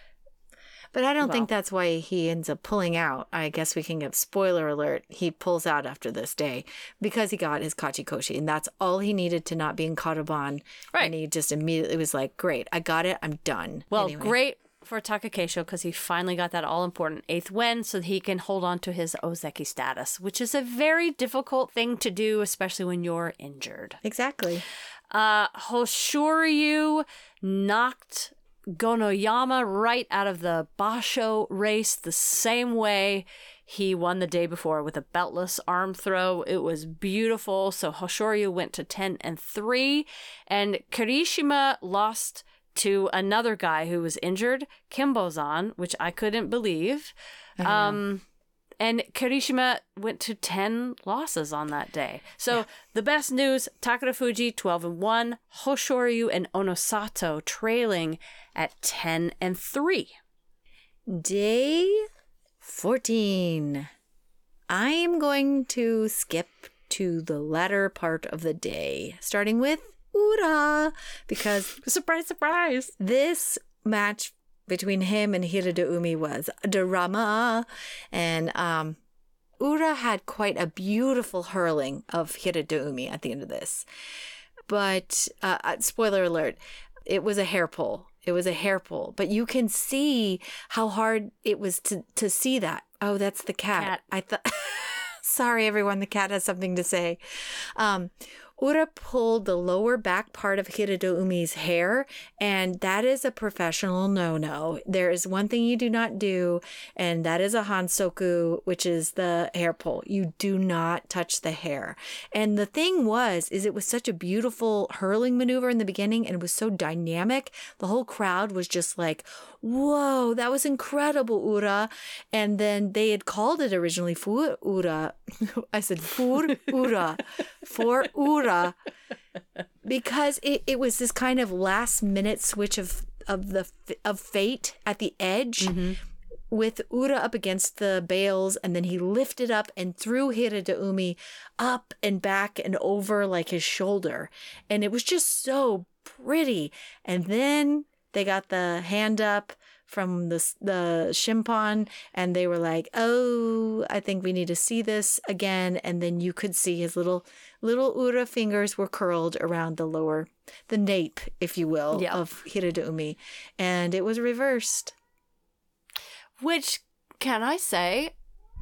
Speaker 1: But I don't well, think that's why he ends up pulling out. I guess we can give spoiler alert. He pulls out after this day because he got his Kachikoshi. And that's all he needed to not be in Karaban.
Speaker 2: Right.
Speaker 1: And he just immediately was like, great, I got it. I'm done.
Speaker 2: Well,
Speaker 1: anyway.
Speaker 2: Great for Takakeisho because he finally got that all-important eighth win so that he can hold on to his Ozeki status, which is a very difficult thing to do, especially when you're injured.
Speaker 1: Exactly.
Speaker 2: Uh, Hoshoryu knocked Gonoyama right out of the Basho race the same way he won the day before with a beltless arm throw. It was beautiful. So Hoshoryu went to ten and three, and Kirishima lost to another guy who was injured, Kimbozan, which I couldn't believe. Um, and Kirishima went to ten losses on that day. So yeah. the best news, Takara Fuji, twelve and one, Hoshoryu and Onosato trailing at ten and three.
Speaker 1: Day fourteen. I'm going to skip to the latter part of the day, starting with Ura, because
Speaker 2: surprise, surprise,
Speaker 1: this match between him and Hiradoumi was a drama, and um, Ura had quite a beautiful hurling of Hiradoumi at the end of this. But uh, spoiler alert, it was a hair pull. It was a hair pull, but you can see how hard it was to to see that. Oh, that's the cat. cat. I thought. Sorry, everyone. The cat has something to say. Um, Ura pulled the lower back part of Hiradoumi's hair, and that is a professional no-no. There is one thing you do not do, and that is a hansoku, which is the hair pull. You do not touch the hair. And the thing was, is it was such a beautiful hurling maneuver in the beginning, and it was so dynamic. The whole crowd was just like, whoa, that was incredible, Ura. And then they had called it originally Fu Ura. I said Fur Ura. For Ura. Because it, it was this kind of last minute switch of, of the of fate at the edge. Mm-hmm. With Ura up against the bales, and then he lifted up and threw Hiradoumi up and back and over like his shoulder. And it was just so pretty. And then they got the hand up from the the shimpan, and they were like, oh, I think we need to see this again. And then you could see his little little Ura fingers were curled around the lower, the nape, if you will, yep. of Hiradoumi. And it was reversed.
Speaker 2: Which, can I say?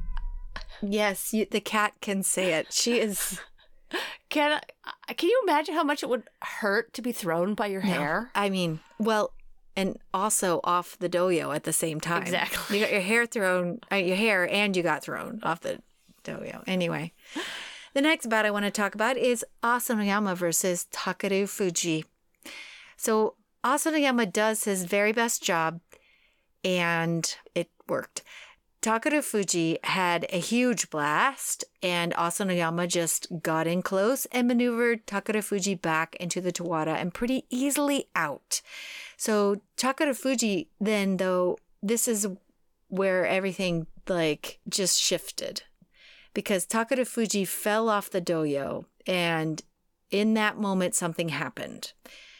Speaker 1: Yes, you, the cat can say it. She is...
Speaker 2: Can I, can you imagine how much it would hurt to be thrown by your hair?
Speaker 1: No, I mean, well, and also off the doyo at the same time.
Speaker 2: Exactly.
Speaker 1: You got your hair thrown, uh, your hair, and you got thrown off the doyo. Anyway, the next bout I want to talk about is Asanoyama versus Takeru Fuji. So Asanoyama does his very best job, and it worked. Takeru Fuji had a huge blast, and Asanoyama just got in close and maneuvered Takeru Fuji back into the Tawara and pretty easily out. So Takeru Fuji then, though, this is where everything like just shifted, because Takeru Fuji fell off the doyo, and in that moment something happened,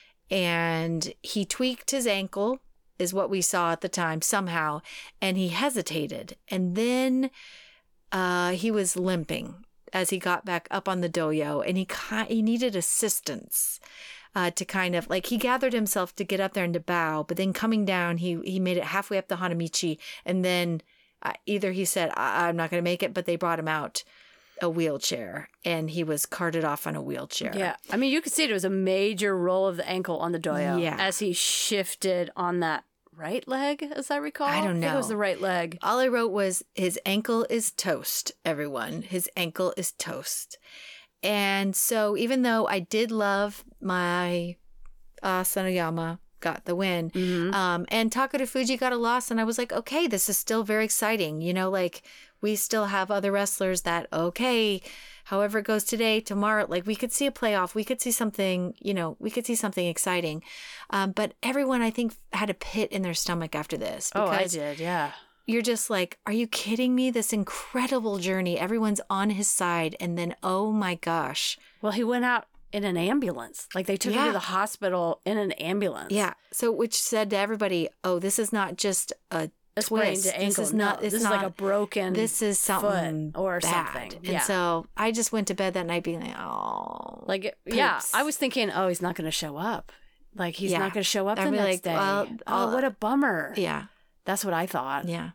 Speaker 1: and he tweaked his ankle, is what we saw at the time somehow, and he hesitated, and then uh, he was limping as he got back up on the doyo, and he he needed assistance uh, to kind of like, he gathered himself to get up there and to bow, but then coming down, he he made it halfway up the Hanamichi, and then uh, either he said, I- I'm not going to make it, but they brought him out a wheelchair, and he was carted off on a wheelchair.
Speaker 2: Yeah. I mean, you could see it was a major roll of the ankle on the doyo
Speaker 1: yeah.
Speaker 2: as he shifted on that right leg, as I recall.
Speaker 1: I don't know.
Speaker 2: I think it was the right leg.
Speaker 1: All I wrote was, his ankle is toast, everyone. His ankle is toast. And so even though I did love my uh, Asanoyama got the win, mm-hmm. um, and Takeru Fuji got a loss, and I was like, okay, this is still very exciting. You know, like, we still have other wrestlers that, okay, however it goes today, tomorrow, like, we could see a playoff. We could see something, you know, we could see something exciting. Um, but everyone, I think, had a pit in their stomach after this.
Speaker 2: Oh, I did, yeah.
Speaker 1: You're just like, are you kidding me? This incredible journey. Everyone's on his side. And then, oh my gosh.
Speaker 2: Well, he went out in an ambulance. Like, they took
Speaker 1: yeah.
Speaker 2: him to the hospital in an ambulance.
Speaker 1: Yeah. So, which said to everybody, oh, this is not just a
Speaker 2: A sprained
Speaker 1: twist.
Speaker 2: ankle.
Speaker 1: This is not.
Speaker 2: No,
Speaker 1: This
Speaker 2: this
Speaker 1: is
Speaker 2: is
Speaker 1: not,
Speaker 2: like a broken
Speaker 1: This is something
Speaker 2: foot or
Speaker 1: bad.
Speaker 2: something.
Speaker 1: And
Speaker 2: Yeah.
Speaker 1: so I just went to bed that night being like, oh,
Speaker 2: like, yeah.
Speaker 1: poops.
Speaker 2: I was thinking, oh, he's not going to show up. Like, he's
Speaker 1: Yeah.
Speaker 2: not going to show up
Speaker 1: I'd
Speaker 2: the
Speaker 1: be
Speaker 2: next
Speaker 1: like,
Speaker 2: day.
Speaker 1: well, I'll-
Speaker 2: oh, what a bummer.
Speaker 1: Yeah.
Speaker 2: That's what I thought.
Speaker 1: Yeah.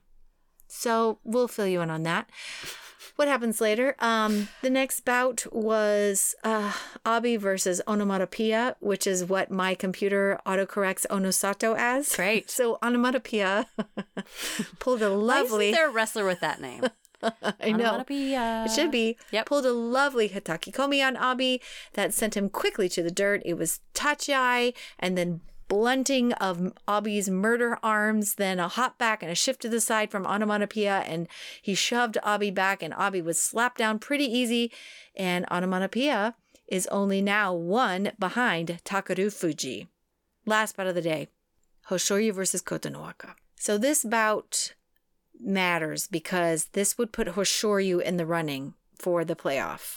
Speaker 1: So we'll fill you in on that. What happens later? Um, the next bout was uh, Abi versus Onomatopoeia, which is what my computer autocorrects Onosato as.
Speaker 2: Great.
Speaker 1: So Onomatopoeia pulled a lovely...
Speaker 2: Why isn't there a wrestler with that name?
Speaker 1: I know.
Speaker 2: Onomatopoeia.
Speaker 1: It should be.
Speaker 2: Yep.
Speaker 1: Pulled a lovely Hitaki Komi on Abi that sent him quickly to the dirt. It was tachiai, and then blunting of Abi's murder arms, then a hop back and a shift to the side from Onomatopoeia, and he shoved Abi back, and Abi was slapped down pretty easy, and Onomatopoeia is only now one behind Takeru Fuji. Last bout of the day, Hoshoryu versus Kotonowaka. So this bout matters because this would put Hoshoryu in the running for the playoff.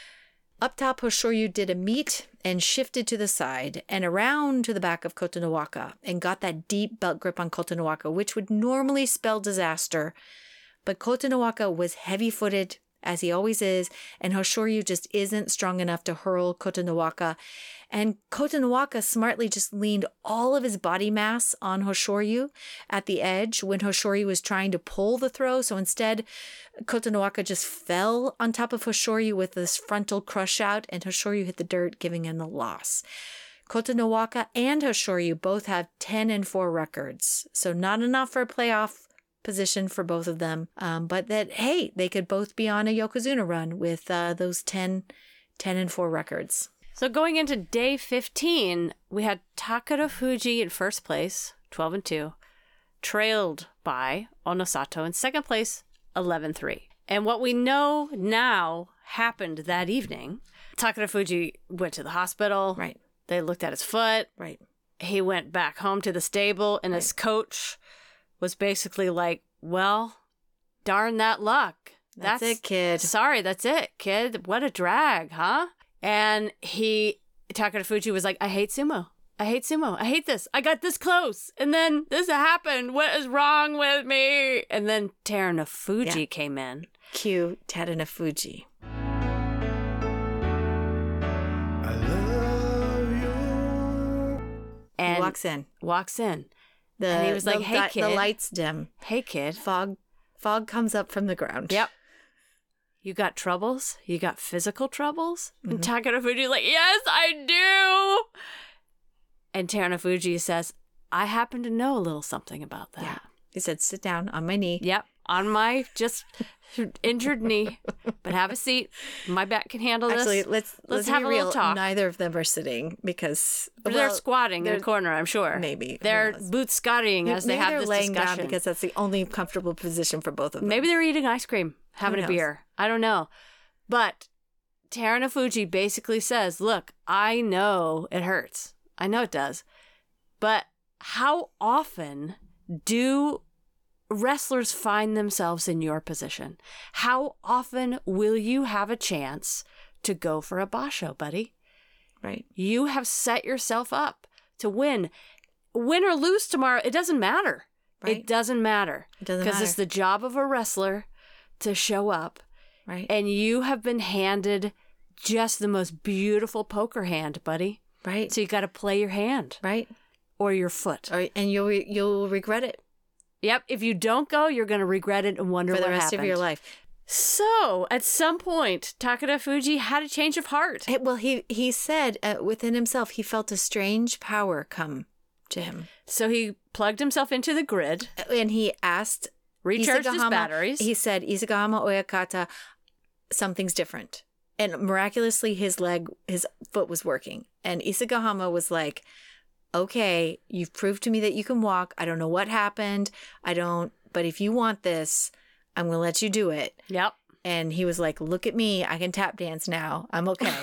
Speaker 1: Up top, Hoshoryu did a meet and shifted to the side and around to the back of Kotonowaka and got that deep belt grip on Kotonowaka, which would normally spell disaster. But Kotonowaka was heavy-footed as he always is, and Hoshoryu just isn't strong enough to hurl Kotonowaka. And Kotonowaka smartly just leaned all of his body mass on Hoshoryu at the edge when Hoshoryu was trying to pull the throw. So instead, Kotonowaka just fell on top of Hoshoryu with this frontal crush out, and Hoshoryu hit the dirt, giving him the loss. Kotonowaka and Hoshoryu both have ten and four records, so not enough for a playoff position for both of them. Um, but that, hey, they could both be on a Yokozuna run with uh, those ten, ten and four records.
Speaker 2: So going into day fifteen, we had Takara Fuji in first place, twelve and two, trailed by Onosato in second place, eleven three. And what we know now happened that evening, Takara Fuji went to the hospital.
Speaker 1: Right.
Speaker 2: They looked at his foot.
Speaker 1: Right.
Speaker 2: He went back home to the stable, and right. his coach was basically like, well, darn that luck.
Speaker 1: That's, that's it, kid.
Speaker 2: Sorry, that's it, kid. What a drag, huh? And he, Takara Fuji was like, I hate sumo. I hate sumo. I hate this. I got this close. And then this happened. What is wrong with me? And then Terunofuji yeah. came in.
Speaker 1: Cue Terunofuji.
Speaker 2: And
Speaker 1: he walks in.
Speaker 2: Walks in.
Speaker 1: The,
Speaker 2: and he was like,
Speaker 1: the,
Speaker 2: hey,
Speaker 1: the,
Speaker 2: kid.
Speaker 1: The lights dim.
Speaker 2: Hey, kid.
Speaker 1: Fog fog comes up from the ground.
Speaker 2: Yep. You got troubles? You got physical troubles? Mm-hmm. And Takara Fuji's like, yes, I do. And Terunofuji says, I happen to know a little something about that.
Speaker 1: Yeah. He said, sit down on my knee.
Speaker 2: Yep. On my just injured knee. But have a seat. My back can handle this.
Speaker 1: Actually, let's, let's,
Speaker 2: let's
Speaker 1: be
Speaker 2: have a
Speaker 1: real.
Speaker 2: little talk.
Speaker 1: Neither of them are sitting because...
Speaker 2: Well, they're squatting they're, in the corner, I'm sure.
Speaker 1: Maybe.
Speaker 2: They're bootscotting as
Speaker 1: maybe
Speaker 2: they have
Speaker 1: they're
Speaker 2: this
Speaker 1: laying
Speaker 2: discussion.
Speaker 1: Down because that's the only comfortable position for both of them.
Speaker 2: Maybe they're eating ice cream, having a beer. I don't know. But Terunofuji basically says, look, I know it hurts. I know it does. But how often do wrestlers find themselves in your position? How often will you have a chance to go for a basho, buddy?
Speaker 1: Right.
Speaker 2: You have set yourself up to win. Win or lose tomorrow, it doesn't matter.
Speaker 1: Right.
Speaker 2: It doesn't matter.
Speaker 1: It doesn't matter.
Speaker 2: Because it's the job of a wrestler to show up.
Speaker 1: Right.
Speaker 2: And you have been handed just the most beautiful poker hand, buddy.
Speaker 1: Right.
Speaker 2: So you got to play your hand.
Speaker 1: Right.
Speaker 2: Or your foot.
Speaker 1: Or, and you'll you'll regret it.
Speaker 2: Yep. If you don't go, you're going to regret it and wonder what happened.
Speaker 1: For the rest
Speaker 2: happened.
Speaker 1: of your life.
Speaker 2: So, at some point, Takara Fuji had a change of heart.
Speaker 1: Hey, well, he, he said uh, within himself, he felt a strange power come to him.
Speaker 2: So he plugged himself into the grid.
Speaker 1: And he asked...
Speaker 2: Recharged his batteries.
Speaker 1: He said, Isagahama Oyakata, something's different. And miraculously, his leg, his foot was working. And Isagahama was like, okay, you've proved to me that you can walk. I don't know what happened. I don't, but if you want this, I'm going to let you do it.
Speaker 2: Yep.
Speaker 1: And he was like, look at me. I can tap dance now. I'm okay.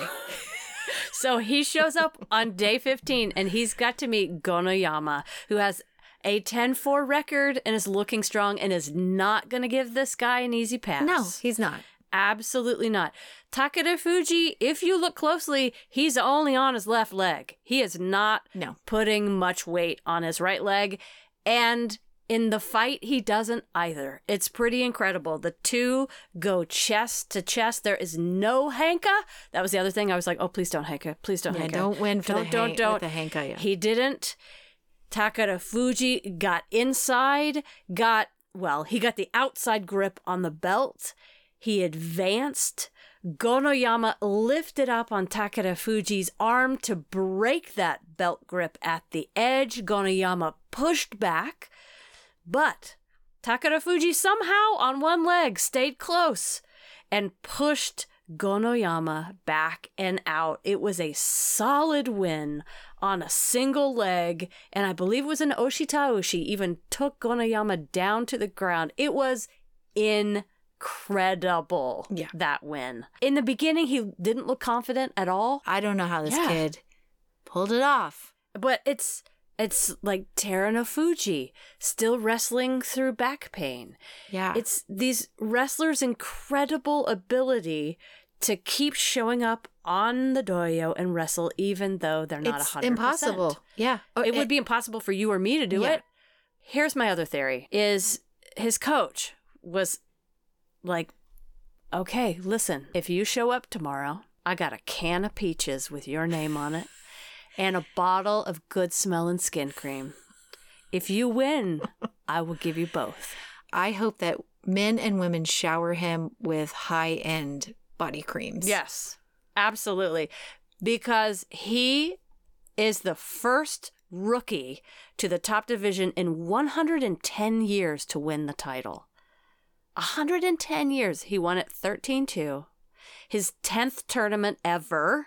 Speaker 2: So he shows up on day fifteen and he's got to meet Gonoyama, who has a ten four record and is looking strong and is not going to give this guy an easy pass.
Speaker 1: No, he's not.
Speaker 2: Absolutely not. Takara Fuji, if you look closely, he's only on his left leg. He is not
Speaker 1: no.
Speaker 2: putting much weight on his right leg. And in the fight, he doesn't either. It's pretty incredible. The two go chest to chest. There is no hanka. That was the other thing. I was like, oh, please don't hanka. Please don't
Speaker 1: yeah,
Speaker 2: hanka.
Speaker 1: Don't win for
Speaker 2: don't,
Speaker 1: the
Speaker 2: don't,
Speaker 1: han-
Speaker 2: don't.
Speaker 1: With the hanka. Yeah.
Speaker 2: He didn't. Takara Fuji got inside, got, well, he got the outside grip on the belt. He advanced. Gonoyama lifted up on Takara Fuji's arm to break that belt grip at the edge. Gonoyama pushed back, but Takara Fuji somehow on one leg stayed close and pushed Gonoyama back and out. It was a solid win on a single leg, and I believe it was an Oshitaoshi, even took Gonoyama down to the ground. It was in incredible,
Speaker 1: yeah.
Speaker 2: that win. In the beginning, he didn't look confident at all.
Speaker 1: I don't know how this
Speaker 2: yeah.
Speaker 1: kid pulled it off.
Speaker 2: But it's it's like Terunofuji still wrestling through back pain.
Speaker 1: Yeah.
Speaker 2: It's these wrestlers' incredible ability to keep showing up on the doyo and wrestle even though they're not
Speaker 1: it's
Speaker 2: one hundred percent.
Speaker 1: Impossible. Yeah.
Speaker 2: It, it would be impossible for you or me to do
Speaker 1: yeah.
Speaker 2: it. Here's my other theory, is his coach was like okay, listen, if you show up tomorrow, I got a can of peaches with your name on it and a bottle of good smelling skin cream. If you win, I will give you both.
Speaker 1: I hope that men and women shower him with high-end body creams.
Speaker 2: Yes, absolutely. Because he is the first rookie to the top division in one hundred ten years to win the title. one hundred ten years. He won it thirteen two. His tenth tournament ever.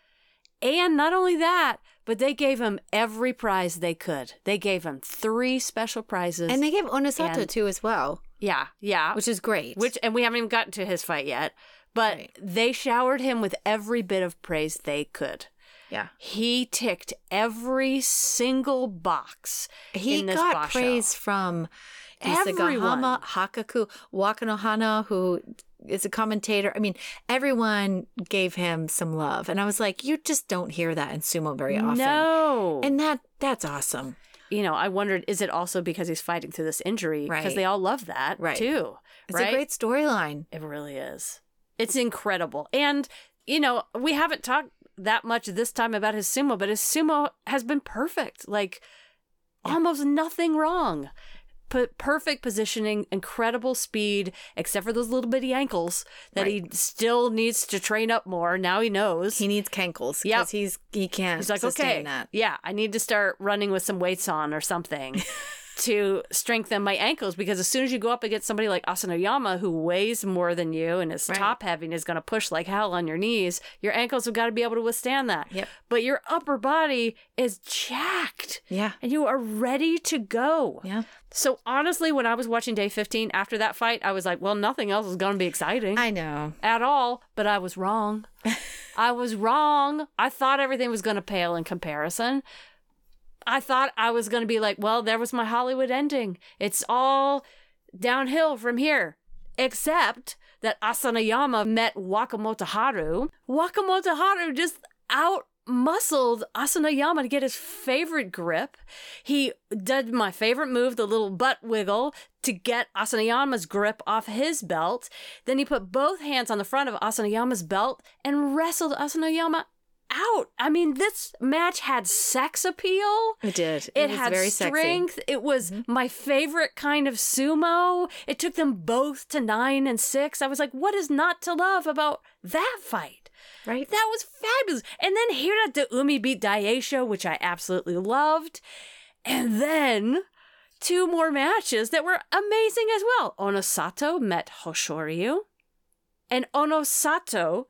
Speaker 2: And not only that, but they gave him every prize they could. They gave him three special prizes.
Speaker 1: And they gave Onosato
Speaker 2: and,
Speaker 1: too as well.
Speaker 2: Yeah, yeah.
Speaker 1: Which is great.
Speaker 2: Which and we haven't even gotten to his fight yet. But
Speaker 1: right.
Speaker 2: They showered him with every bit of praise they could.
Speaker 1: Yeah.
Speaker 2: He ticked every single box
Speaker 1: he
Speaker 2: in this
Speaker 1: got
Speaker 2: basho.
Speaker 1: praise from
Speaker 2: Everyone.
Speaker 1: Isagahama, Hakaku, Wakanohana, who is a commentator. I mean, everyone gave him some love. And I was like, you just don't hear that in sumo very often.
Speaker 2: No.
Speaker 1: And that that's awesome.
Speaker 2: You know, I wondered, is it also because he's fighting through this injury? Because
Speaker 1: Right.
Speaker 2: they all love that,
Speaker 1: Right.
Speaker 2: too.
Speaker 1: It's
Speaker 2: right?
Speaker 1: a great storyline.
Speaker 2: It really is. It's incredible. And, you know, we haven't talked that much this time about his sumo, but his sumo has been perfect. Like,
Speaker 1: Yeah.
Speaker 2: almost nothing wrong. P- perfect positioning, incredible speed, except for those little bitty ankles that
Speaker 1: Right.
Speaker 2: he still needs to train up more. Now he knows.
Speaker 1: He needs cankles because
Speaker 2: Yep.
Speaker 1: he's he can't
Speaker 2: He's like,
Speaker 1: sustain
Speaker 2: okay,
Speaker 1: that.
Speaker 2: yeah, I need to start running with some weights on or something to strengthen my ankles, because as soon as you go up against somebody like Asanoyama, who weighs more than you and is
Speaker 1: Right.
Speaker 2: top heavy and is going to push like hell on your knees, your ankles have got to be able to withstand that.
Speaker 1: Yep.
Speaker 2: But your upper body is jacked.
Speaker 1: Yeah.
Speaker 2: And you are ready to go.
Speaker 1: Yeah.
Speaker 2: So honestly, when I was watching day fifteen after that fight, I was like, well, nothing else is going to be exciting
Speaker 1: I know.
Speaker 2: at all, but I was wrong. I was wrong. I thought everything was going to pale in comparison. I thought I was going to be like, well, there was my Hollywood ending. It's all downhill from here. Except that Asanoyama met Wakamoto Haru. Wakamoto Haru just out muscled Asanoyama to get his favorite grip. He did my favorite move, the little butt wiggle, to get Asanoyama's grip off his belt. Then he put both hands on the front of Asanoyama's belt and wrestled Asanoyama out. I mean, this match had sex appeal.
Speaker 1: It did. It,
Speaker 2: It,
Speaker 1: was
Speaker 2: had
Speaker 1: very
Speaker 2: strength.
Speaker 1: sexy.
Speaker 2: It was
Speaker 1: Mhm.
Speaker 2: my favorite kind of sumo. It took them both to nine and six. I was like, what is not to love about that fight?
Speaker 1: Right?
Speaker 2: That was fabulous. And then Hira Umi beat Daisho, which I absolutely loved. And then two more matches that were amazing as well. Onosato met Hoshoryu. And Onosato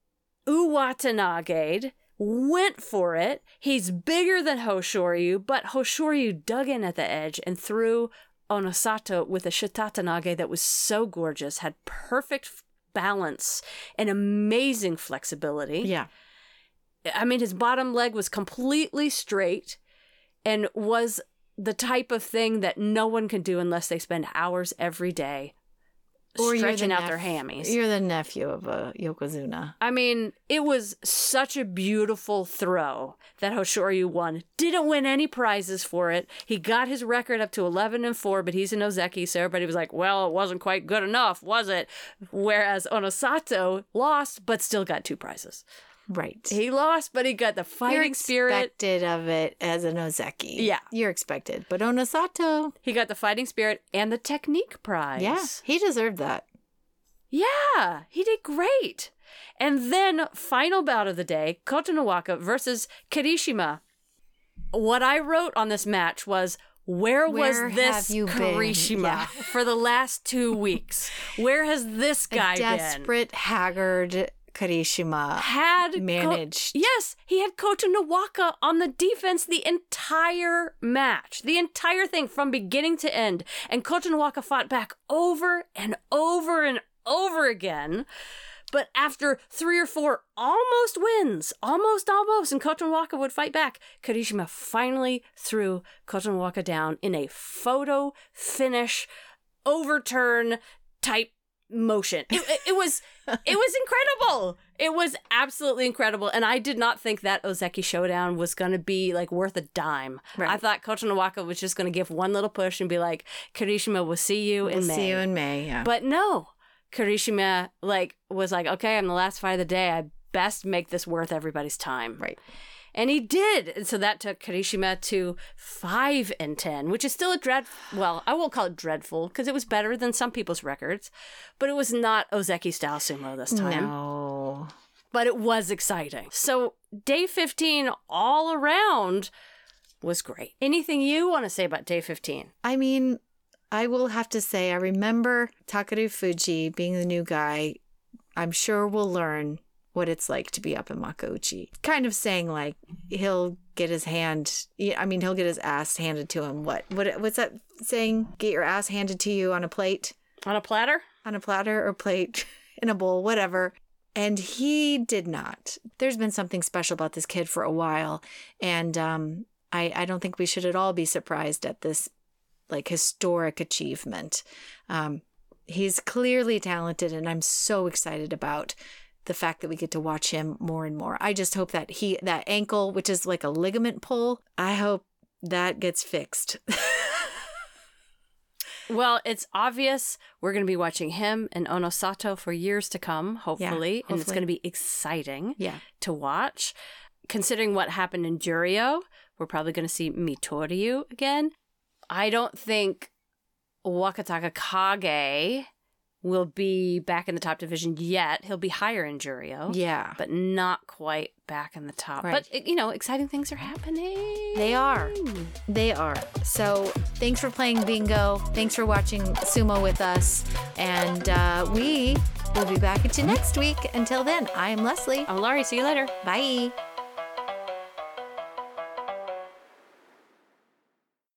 Speaker 2: Uwatanaged, went for it. He's bigger than Hoshoryu, but Hoshoryu dug in at the edge and threw Onosato with a Shitatanage that was so gorgeous, had perfect balance and amazing flexibility.
Speaker 1: Yeah.
Speaker 2: I mean, his bottom leg was completely straight and was the type of thing that no one can do unless they spend hours every day
Speaker 1: Or you're
Speaker 2: stretching
Speaker 1: the
Speaker 2: out
Speaker 1: nep-
Speaker 2: their hammies.
Speaker 1: You're the nephew of a Yokozuna.
Speaker 2: I mean, it was such a beautiful throw that Hoshoryu won. Didn't win any prizes for it. He got his record up to eleven and four, but he's an Ozeki, so everybody was like, well, it wasn't quite good enough, was it? Whereas Onosato lost, but still got two prizes.
Speaker 1: Right.
Speaker 2: He lost, but he got the fighting
Speaker 1: You're
Speaker 2: spirit.
Speaker 1: expected of it as an Ozeki.
Speaker 2: Yeah.
Speaker 1: You're expected. But Onosato,
Speaker 2: He got the fighting spirit and the technique prize.
Speaker 1: yeah, he deserved that.
Speaker 2: Yeah, he did great. And then, final bout of the day, Kotonowaka versus Kirishima. What I wrote on this match was, where,
Speaker 1: Where
Speaker 2: was this
Speaker 1: have you been?
Speaker 2: Kirishima
Speaker 1: Yeah.
Speaker 2: for the last two weeks? Where has this guy
Speaker 1: a
Speaker 2: been?
Speaker 1: desperate, haggard Kirishima
Speaker 2: Had
Speaker 1: managed.
Speaker 2: Ko- yes, he had Kota Nawaka on the defense the entire match, the entire thing from beginning to end. And Kota Nawaka fought back over and over and over again. But after three or four almost wins, almost, almost, and Kota Nawaka would fight back, Kirishima finally threw Kota Nawaka down in a photo finish, overturn type motion. It, it, it was it was incredible. It was absolutely incredible. And I did not think that Ozeki Showdown was going to be like worth a dime.
Speaker 1: Right.
Speaker 2: I thought Kota Nawaka was just going to give one little push and be like, Kirishima, we'll see you in
Speaker 1: We'll
Speaker 2: May.
Speaker 1: see you in May, yeah.
Speaker 2: But no, Kirishima like was like, okay, I'm the last fight of the day. I best make this worth everybody's time.
Speaker 1: Right.
Speaker 2: And he did. And so that took Kirishima to five and ten, which is still a dread. Well, I won't call it dreadful because it was better than some people's records, but it was not Ozeki style sumo this time.
Speaker 1: No.
Speaker 2: But it was exciting. So day fifteen all around was great. Anything you want to say about day fifteen?
Speaker 1: I mean, I will have to say, I remember Takaru Fuji being the new guy. I'm sure we'll learn what it's like to be up in Makuuchi. Kind of saying like he'll get his hand, I mean, he'll get his ass handed to him. What? What? What's that saying? Get your ass handed to you on a plate?
Speaker 2: On a platter?
Speaker 1: On a platter or plate, in a bowl, whatever. And he did not. There's been something special about this kid for a while. And um, I, I don't think we should at all be surprised at this like historic achievement. Um, he's clearly talented, and I'm so excited about the fact that we get to watch him more and more. I just hope that he, that ankle, which is like a ligament pull, I hope that gets fixed.
Speaker 2: Well, it's obvious we're going to be watching him and Ono Sato for years to come, hopefully.
Speaker 1: Yeah, hopefully.
Speaker 2: And it's going to be exciting
Speaker 1: yeah.
Speaker 2: to watch. Considering what happened in Juryo, we're probably going to see Mitoryu again. I don't think Wakataka Kage will be back in the top division yet. He'll be higher in Juryo.
Speaker 1: Yeah.
Speaker 2: But not quite back in the top.
Speaker 1: Right.
Speaker 2: But, you know, exciting things are happening.
Speaker 1: They are. They are. So thanks for playing bingo. Thanks for watching Sumo with us. And uh, we will be back at you next week. Until then, I am Leslie.
Speaker 2: I'm Laurie. See you later.
Speaker 1: Bye.